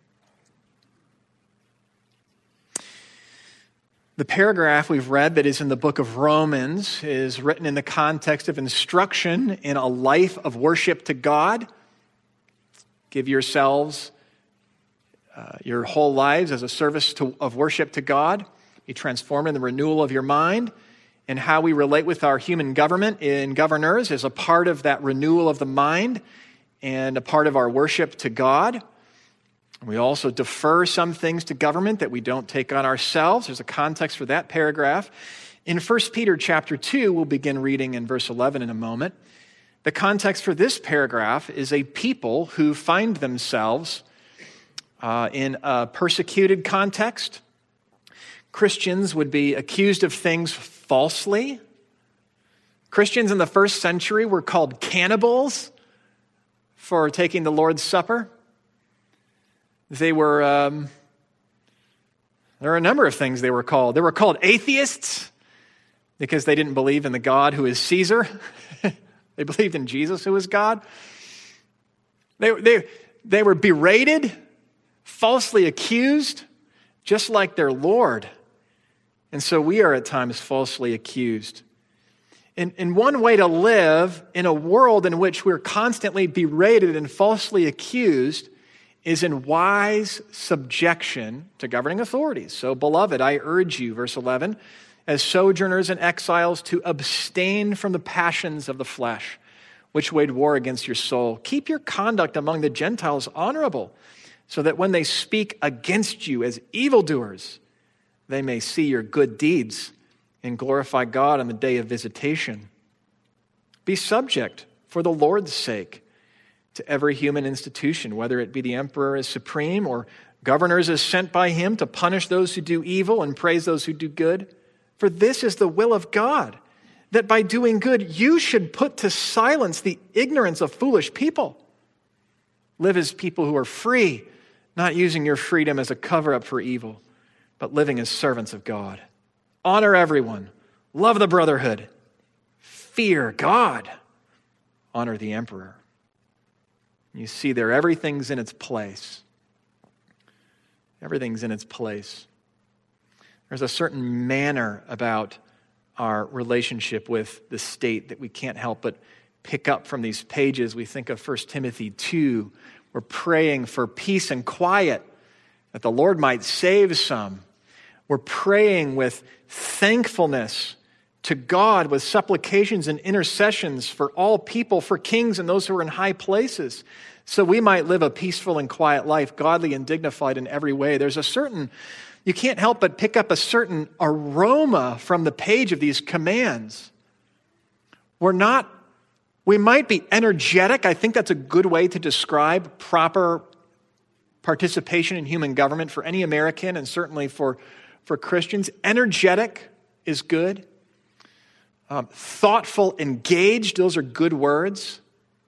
The paragraph we've read that is in the book of Romans is written in the context of instruction in a life of worship to God. Give yourselves, your whole lives as a service of worship to God. Be transformed in the renewal of your mind. And how we relate with our human government and governors is a part of that renewal of the mind and a part of our worship to God. We also defer some things to government that we don't take on ourselves. There's a context for that paragraph. In 1 Peter chapter 2, we'll begin reading in verse 11 in a moment. The context for this paragraph is a people who find themselves in a persecuted context. Christians would be accused of things falsely. Christians in the first century were called cannibals for taking the Lord's Supper. There are a number of things they were called. They were called atheists because they didn't believe in the God who is Caesar. They believed in Jesus who is God. They were berated, falsely accused, just like their Lord. And so we are at times falsely accused. And one way to live in a world in which we're constantly berated and falsely accused is in wise subjection to governing authorities. So, beloved, I urge you, verse 11, as sojourners and exiles, to abstain from the passions of the flesh, which wage war against your soul. Keep your conduct among the Gentiles honorable, so that when they speak against you as evildoers, they may see your good deeds and glorify God on the day of visitation. Be subject for the Lord's sake to every human institution, whether it be the emperor as supreme or governors as sent by him to punish those who do evil and praise those who do good. For this is the will of God, that by doing good you should put to silence the ignorance of foolish people. Live as people who are free, not using your freedom as a cover-up for evil, but living as servants of God. Honor everyone. Love the brotherhood. Fear God. Honor the emperor. You see there, everything's in its place. Everything's in its place. There's a certain manner about our relationship with the state that we can't help but pick up from these pages. We think of 1 Timothy 2. We're praying for peace and quiet, that the Lord might save some. We're praying with thankfulness to God, with supplications and intercessions for all people, for kings and those who are in high places, so we might live a peaceful and quiet life, godly and dignified in every way. There's you can't help but pick up a certain aroma from the page of these commands. We might be energetic. I think that's a good way to describe proper participation in human government for any American and certainly for Christians. Energetic is good. Thoughtful, engaged, those are good words.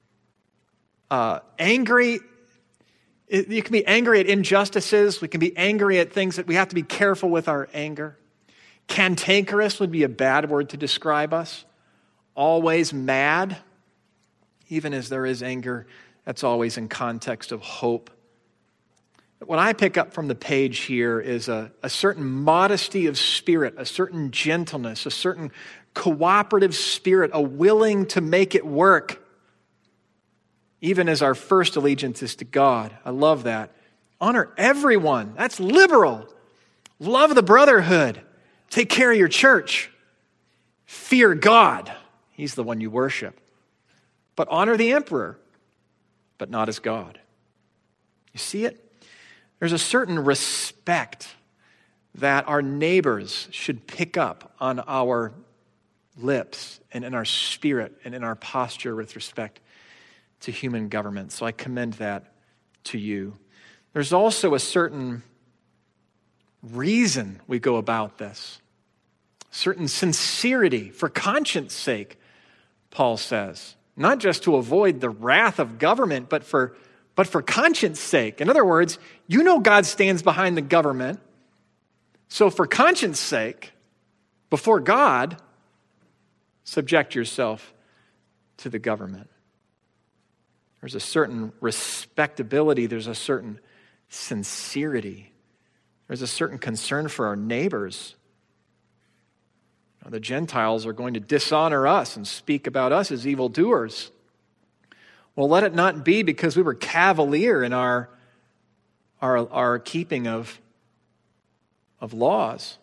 Angry, you can be angry at injustices. We can be angry at things that we have to be careful with our anger. Cantankerous would be a bad word to describe us. Always mad, even as there is anger, that's always in context of hope. What I pick up from the page here is a certain modesty of spirit, a certain gentleness, a certain cooperative spirit, a willing to make it work, even as our first allegiance is to God. I love that. Honor everyone. That's liberal. Love the brotherhood. Take care of your church. Fear God. He's the one you worship. But honor the emperor, but not as God. You see it? There's a certain respect that our neighbors should pick up on our lips and in our spirit and in our posture with respect to human government. So I commend that to you. There's also a certain reason we go about this, certain sincerity for conscience sake, Paul says. Not just to avoid the wrath of government, but for conscience sake. In other words, you know God stands behind the government. So for conscience sake, before God, subject yourself to the government. There's a certain respectability. There's a certain sincerity. There's a certain concern for our neighbors. The Gentiles are going to dishonor us and speak about us as evildoers. Well, let it not be because we were cavalier in our keeping of laws.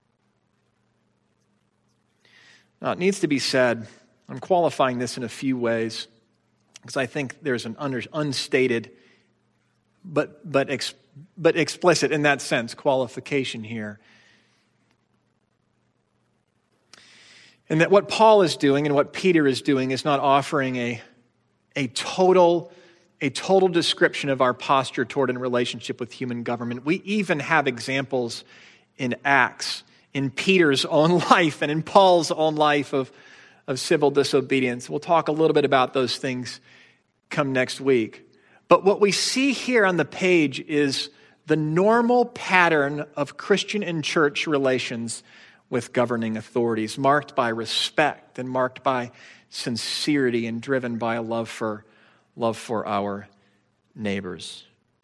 Now, it needs to be said, I'm qualifying this in a few ways, because I think there's an unstated but explicit in that sense qualification here. And that what Paul is doing and what Peter is doing is not offering a total description of our posture toward and relationship with human government. We even have examples in Acts, in Peter's own life and in Paul's own life of civil disobedience. We'll talk a little bit about those things come next week. But what we see here on the page is the normal pattern of Christian and church relations with governing authorities, marked by respect and marked by sincerity and driven by a love for our neighbors.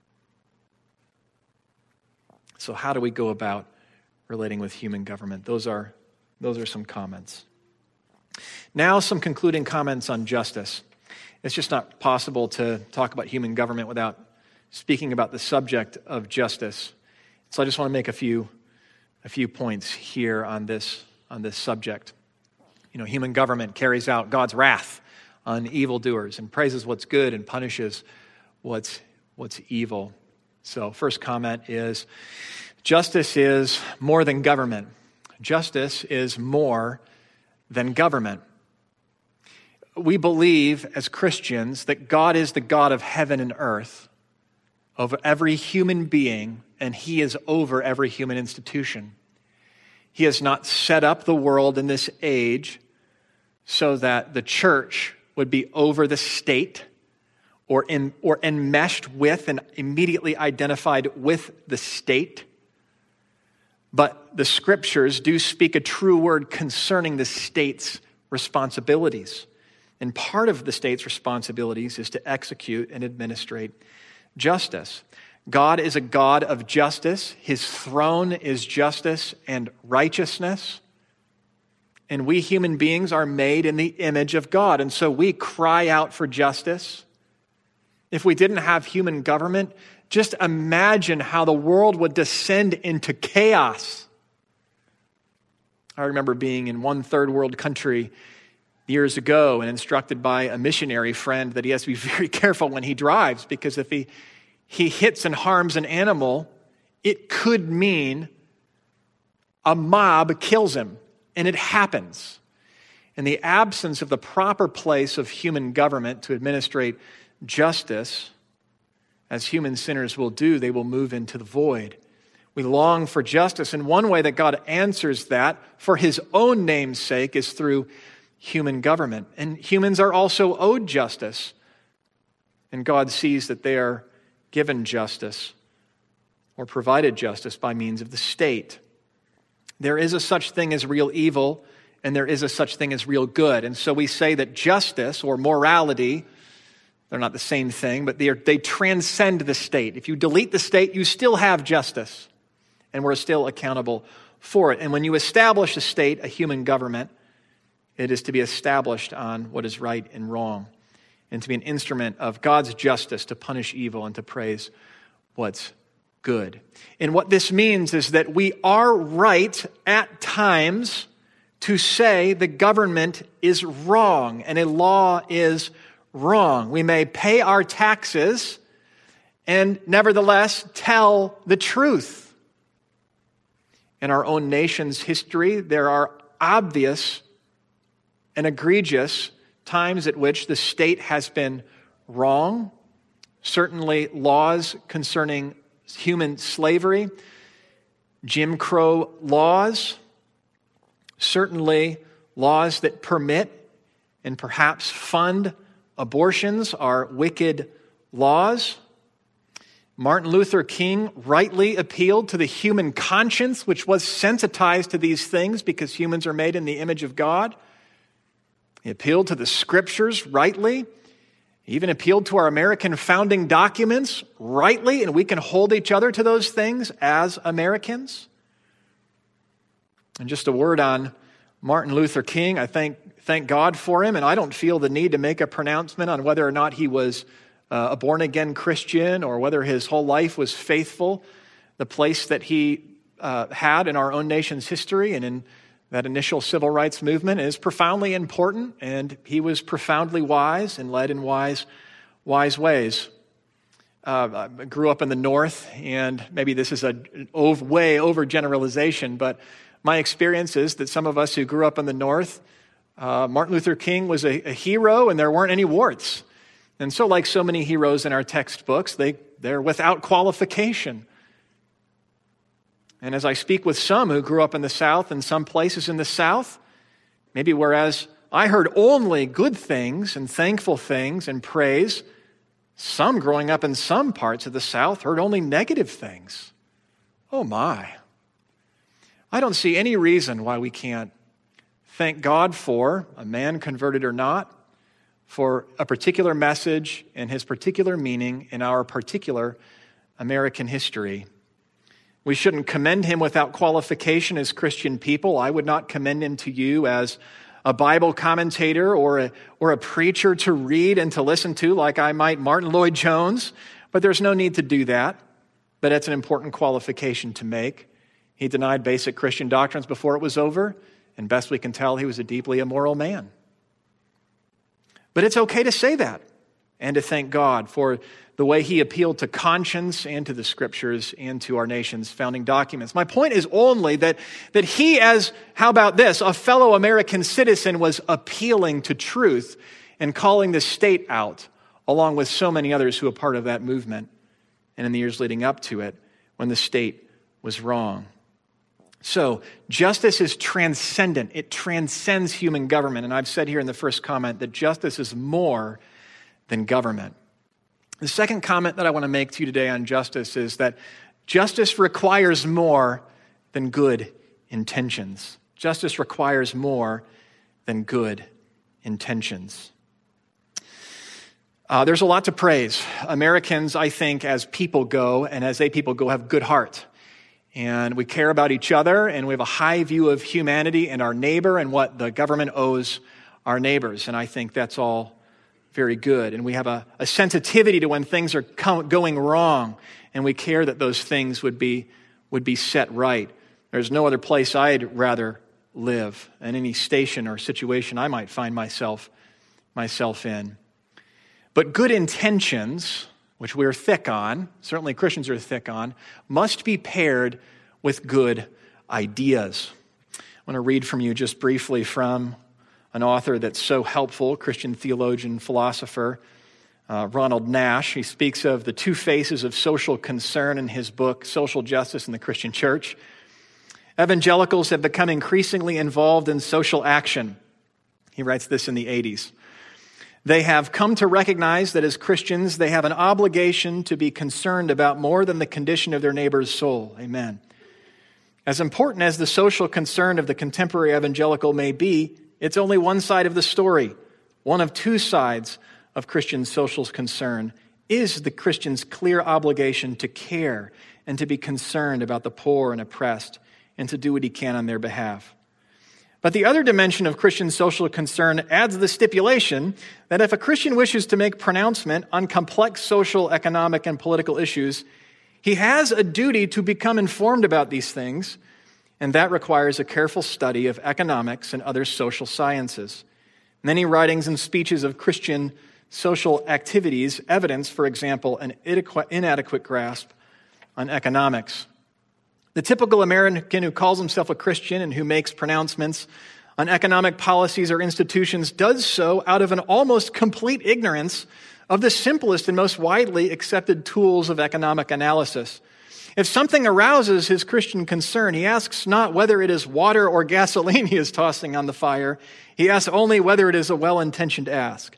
So how do we go about relating with human government? Those are some comments. Now some concluding comments on justice. It's just not possible to talk about human government without speaking about the subject of justice. So I just want to make a few points here on this subject. Human government carries out God's wrath on evildoers and praises what's good and punishes what's evil. So first comment is, justice is more than government. Justice is more than government. We believe as Christians that God is the God of heaven and earth, of every human being, and He is over every human institution. He has not set up the world in this age so that the church would be over the state or enmeshed with and immediately identified with the state. But the scriptures do speak a true word concerning the state's responsibilities. And part of the state's responsibilities is to execute and administrate justice. God is a God of justice. His throne is justice and righteousness. And we human beings are made in the image of God. And so we cry out for justice. If we didn't have human government, just imagine how the world would descend into chaos. I remember being in one third world country years ago and instructed by a missionary friend that he has to be very careful when he drives, because if he hits and harms an animal, it could mean a mob kills him. And it happens. In the absence of the proper place of human government to administrate justice, as human sinners will do, they will move into the void. We long for justice, and one way that God answers that for His own name's sake is through human government. And humans are also owed justice. And God sees that they are given justice or provided justice by means of the state. There is a such thing as real evil, and there is a such thing as real good. And so we say that justice or morality, they're not the same thing, but they transcend the state. If you delete the state, you still have justice, and we're still accountable for it. And when you establish a state, a human government, it is to be established on what is right and wrong, and to be an instrument of God's justice to punish evil and to praise what's good. And what this means is that we are right at times to say the government is wrong and a law is wrong. We may pay our taxes and nevertheless tell the truth. In our own nation's history, there are obvious and egregious times at which the state has been wrong. Certainly laws concerning human slavery, Jim Crow laws, certainly laws that permit and perhaps fund abortions are wicked laws. Martin Luther King rightly appealed to the human conscience, which was sensitized to these things because humans are made in the image of God. He appealed to the scriptures rightly. He even appealed to our American founding documents rightly, and we can hold each other to those things as Americans. And just a word on Martin Luther King. I thank God for him, and I don't feel the need to make a pronouncement on whether or not he was a born-again Christian or whether his whole life was faithful. The place that he had in our own nation's history and in that initial civil rights movement is profoundly important, and he was profoundly wise and led in wise ways. I grew up in the North, and maybe this is a way overgeneralization, but my experience is that some of us who grew up in the North, Martin Luther King was a hero, and there weren't any warts. And so, like so many heroes in our textbooks, they're without qualification. And as I speak with some who grew up in the South and some places in the South, maybe whereas I heard only good things and thankful things and praise, some growing up in some parts of the South heard only negative things. Oh my. I don't see any reason why we can't thank God for, a man converted or not, for a particular message and his particular meaning in our particular American history. We shouldn't commend him without qualification as Christian people. I would not commend him to you as a Bible commentator or a preacher to read and to listen to like I might Martin Lloyd-Jones, but there's no need to do that. But it's an important qualification to make. He denied basic Christian doctrines before it was over, and best we can tell, he was a deeply immoral man. But it's okay to say that and to thank God for the way he appealed to conscience and to the scriptures and to our nation's founding documents. My point is only that he, as, how about this, a fellow American citizen, was appealing to truth and calling the state out, along with so many others who were part of that movement and in the years leading up to it when the state was wrong. So, justice is transcendent. It transcends human government. And I've said here in the first comment that justice is more than government. The second comment that I want to make to you today on justice is that justice requires more than good intentions. Justice requires more than good intentions. There's a lot to praise. Americans, I think, as people go, and as a people go, have good heart. And we care about each other, and we have a high view of humanity and our neighbor and what the government owes our neighbors. And I think that's all very good. And we have a sensitivity to when things are going wrong, and we care that those things would be set right. There's no other place I'd rather live in any station or situation I might find myself in. But good intentions, which we're thick on, certainly Christians are thick on, must be paired with good ideas. I want to read from you just briefly from an author that's so helpful, Christian theologian, philosopher, Ronald Nash. He speaks of the two faces of social concern in his book, Social Justice in the Christian Church. Evangelicals have become increasingly involved in social action. He writes this in the 80s. They have come to recognize that as Christians, they have an obligation to be concerned about more than the condition of their neighbor's soul. Amen. As important as the social concern of the contemporary evangelical may be, it's only one side of the story. One of two sides of Christian social concern is the Christian's clear obligation to care and to be concerned about the poor and oppressed and to do what he can on their behalf. But the other dimension of Christian social concern adds the stipulation that if a Christian wishes to make pronouncement on complex social, economic, and political issues, he has a duty to become informed about these things, and that requires a careful study of economics and other social sciences. Many writings and speeches of Christian social activities evidence, for example, an inadequate grasp on economics. The typical American who calls himself a Christian and who makes pronouncements on economic policies or institutions does so out of an almost complete ignorance of the simplest and most widely accepted tools of economic analysis. If something arouses his Christian concern, he asks not whether it is water or gasoline he is tossing on the fire. He asks only whether it is a well-intentioned act.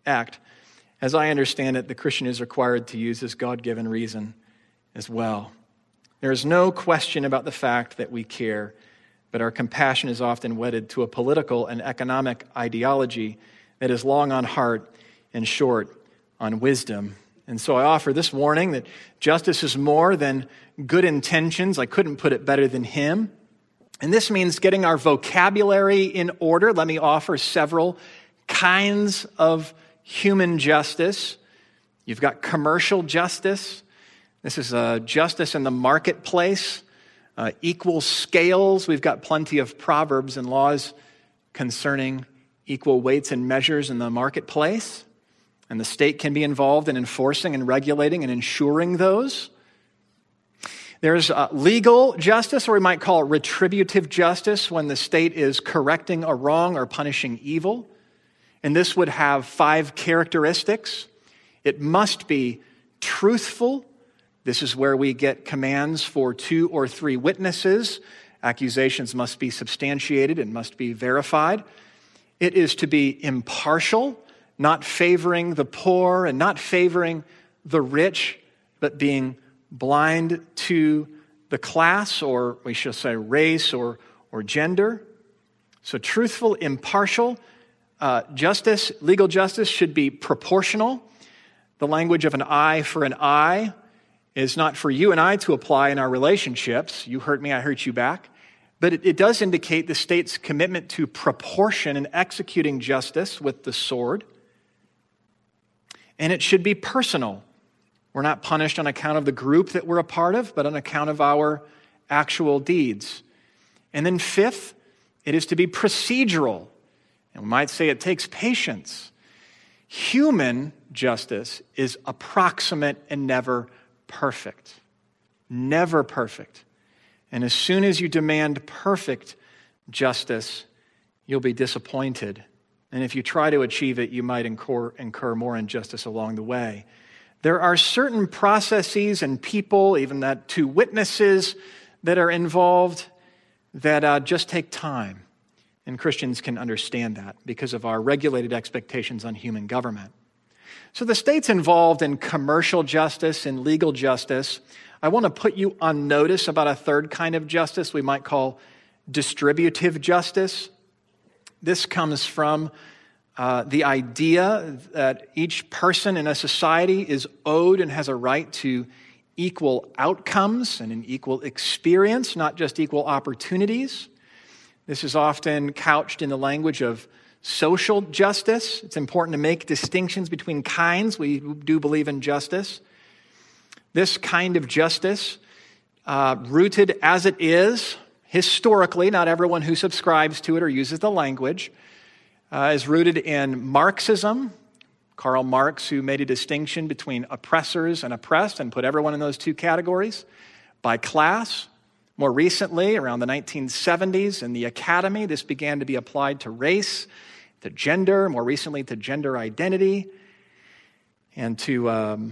As I understand it, the Christian is required to use his God-given reason as well. There is no question about the fact that we care, but our compassion is often wedded to a political and economic ideology that is long on heart and short on wisdom. And so I offer this warning that justice is more than good intentions. I couldn't put it better than him. And this means getting our vocabulary in order. Let me offer several kinds of human justice. You've got commercial justice. This is justice in the marketplace. Equal scales. We've got plenty of proverbs and laws concerning equal weights and measures in the marketplace. And the state can be involved in enforcing and regulating and ensuring those. There's legal justice, or we might call it retributive justice, when the state is correcting a wrong or punishing evil. And this would have 5 characteristics. It must be truthful. This is where we get commands for 2 or 3 witnesses. Accusations must be substantiated and must be verified. It is to be impartial, not favoring the poor and not favoring the rich, but being blind to the class, or we should say race or gender. So truthful, impartial. Justice, legal justice should be proportional. The language of an eye for an eye is not for you and I to apply in our relationships. You hurt me, I hurt you back. But it does indicate the state's commitment to proportion in executing justice with the sword. And it should be personal. We're not punished on account of the group that we're a part of, but on account of our actual deeds. And then 5th, it is to be procedural. And we might say it takes patience. Human justice is approximate and never perfect. Never perfect. And as soon as you demand perfect justice, you'll be disappointed. And if you try to achieve it, you might incur more injustice along the way. There are certain processes and people, even that 2 witnesses that are involved, that just take time. And Christians can understand that because of our regulated expectations on human government. So the state's involved in commercial justice and legal justice. I want to put you on notice about a 3rd kind of justice we might call distributive justice. This comes from the idea that each person in a society is owed and has a right to equal outcomes and an equal experience, not just equal opportunities. This is often couched in the language of social justice. It's important to make distinctions between kinds. We do believe in justice. This kind of justice, rooted as it is, historically, not everyone who subscribes to it or uses the language, is rooted in Marxism. Karl Marx, who made a distinction between oppressors and oppressed and put everyone in those 2 categories, by class. More recently, around the 1970s, in the academy, this began to be applied to race, to gender, more recently to gender identity, and to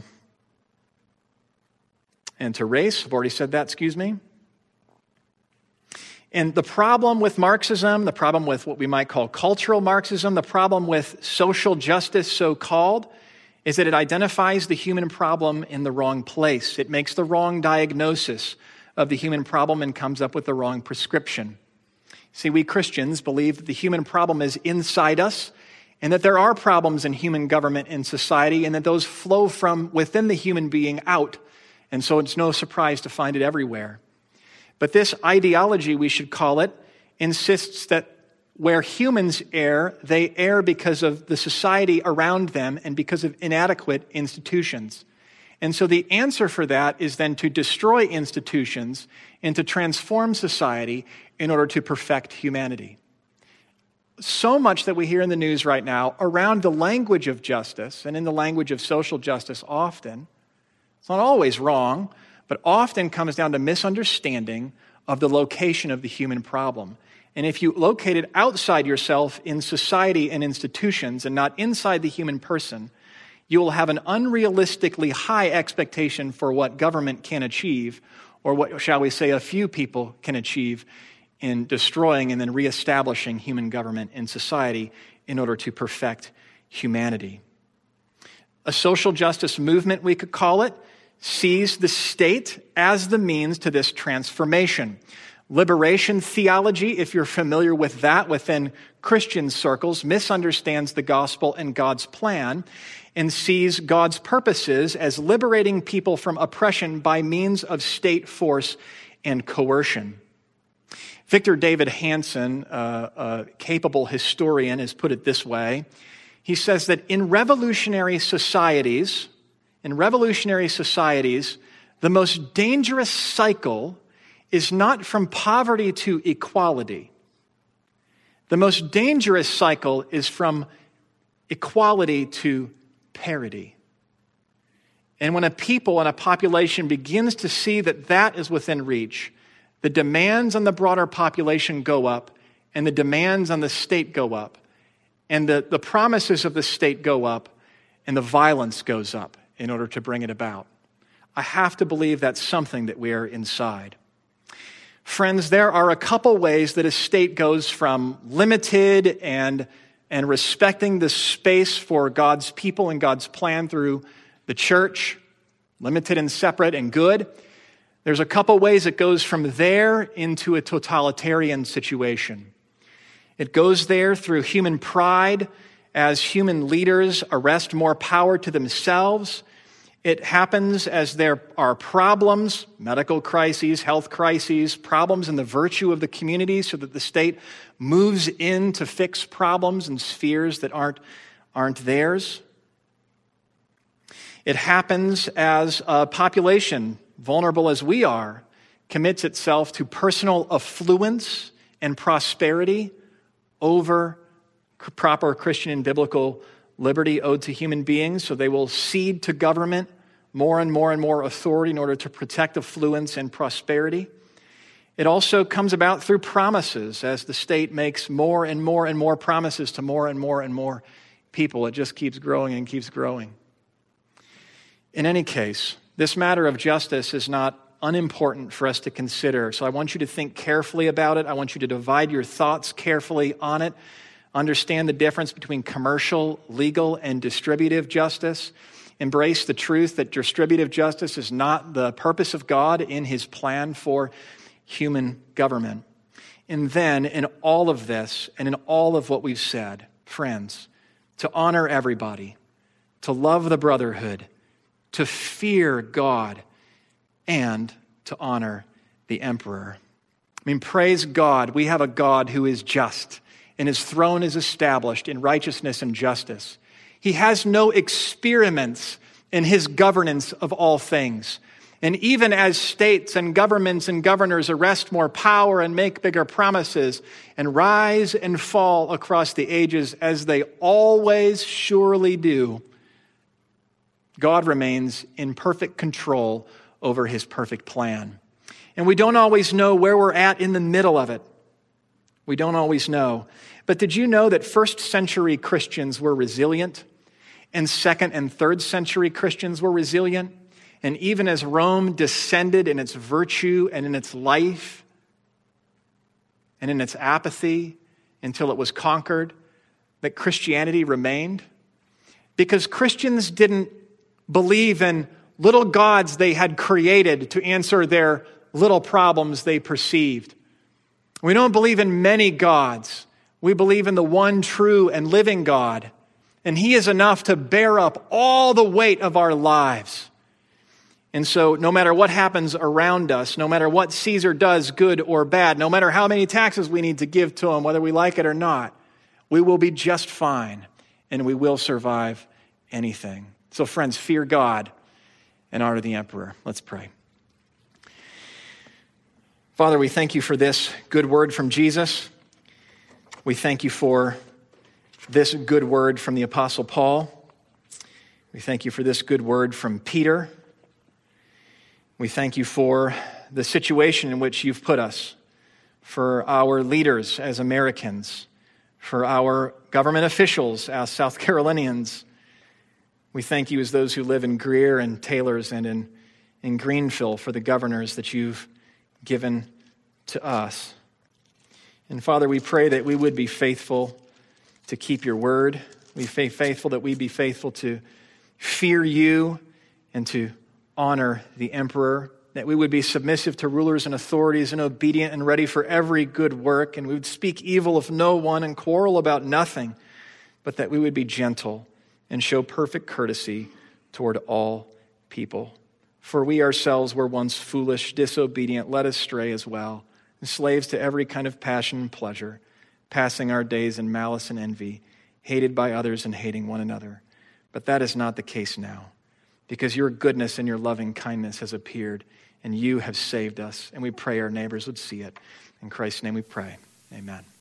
race. I've already said that, excuse me. And the problem with Marxism, the problem with what we might call cultural Marxism, the problem with social justice, so-called, is that it identifies the human problem in the wrong place. It makes the wrong diagnosis of the human problem and comes up with the wrong prescription. See, we Christians believe that the human problem is inside us and that there are problems in human government and society and that those flow from within the human being out. And so it's no surprise to find it everywhere. But this ideology, we should call it, insists that where humans err, they err because of the society around them and because of inadequate institutions. And so the answer for that is then to destroy institutions and to transform society in order to perfect humanity. So much that we hear in the news right now around the language of justice and in the language of social justice often, it's not always wrong, but often comes down to misunderstanding of the location of the human problem. And if you locate it outside yourself in society and institutions and not inside the human person, you will have an unrealistically high expectation for what government can achieve, or what, shall we say, a few people can achieve in destroying and then reestablishing human government in society in order to perfect humanity. A social justice movement, we could call it, sees the state as the means to this transformation. Liberation theology, if you're familiar with that within Christian circles, misunderstands the gospel and God's plan and sees God's purposes as liberating people from oppression by means of state force and coercion. Victor David Hanson, a capable historian, has put it this way. He says that in revolutionary societies, the most dangerous cycle is not from poverty to equality. The most dangerous cycle is from equality to parity. And when a people and a population begins to see that that is within reach, the demands on the broader population go up, and the demands on the state go up, and the promises of the state go up, and the violence goes up in order to bring it about. I have to believe that's something that we're inside. Friends, there are a couple ways that a state goes from limited and respecting the space for God's people and God's plan through the church, limited and separate and good. There's a couple ways it goes from there into a totalitarian situation. It goes there through human pride as human leaders wrest more power to themselves. It happens as there are problems, medical crises, health crises, problems in the virtue of the community so that the state moves in to fix problems in spheres that aren't theirs. It happens as a population, vulnerable as we are, commits itself to personal affluence and prosperity over proper Christian and biblical liberty owed to human beings, so they will cede to government more and more and more authority in order to protect affluence and prosperity. It also comes about through promises as the state makes more and more and more promises to more and more and more people. It just keeps growing and keeps growing. In any case, this matter of justice is not unimportant for us to consider. So I want you to think carefully about it. I want you to divide your thoughts carefully on it. Understand the difference between commercial, legal, and distributive justice. Embrace the truth that distributive justice is not the purpose of God in his plan for human government. And then in all of this and in all of what we've said, friends, to honor everybody, to love the brotherhood, to fear God, and to honor the emperor. I mean, praise God, we have a God who is just, and his throne is established in righteousness and justice. He has no experiments in his governance of all things. And even as states and governments and governors arrest more power and make bigger promises and rise and fall across the ages as they always surely do, God remains in perfect control over his perfect plan. And we don't always know where we're at in the middle of it. We don't always know. But did you know that first century Christians were resilient? And second and third century Christians were resilient? And even as Rome descended in its virtue and in its life and in its apathy until it was conquered, that Christianity remained? Because Christians didn't believe in little gods they had created to answer their little problems they perceived. We don't believe in many gods. We believe in the one true and living God. And he is enough to bear up all the weight of our lives. And so no matter what happens around us, no matter what Caesar does, good or bad, no matter how many taxes we need to give to him, whether we like it or not, we will be just fine and we will survive anything. So friends, fear God and honor the emperor. Let's pray. Father, we thank you for this good word from Jesus. We thank you for this good word from the Apostle Paul. We thank you for this good word from Peter. We thank you for the situation in which you've put us, for our leaders as Americans, for our government officials as South Carolinians. We thank you as those who live in Greer and Taylors and in Greenville for the governors that you've given to us. And Father, we pray that we would be faithful to keep your word. We be faithful that we be faithful to fear you and to honor the emperor, that we would be submissive to rulers and authorities and obedient and ready for every good work, and we would speak evil of no one and quarrel about nothing, but that we would be gentle and show perfect courtesy toward all people. For we ourselves were once foolish, disobedient, led astray as well, and slaves to every kind of passion and pleasure, passing our days in malice and envy, hated by others and hating one another. But that is not the case now, because your goodness and your loving kindness has appeared, and you have saved us. And we pray our neighbors would see it. In Christ's name we pray. Amen.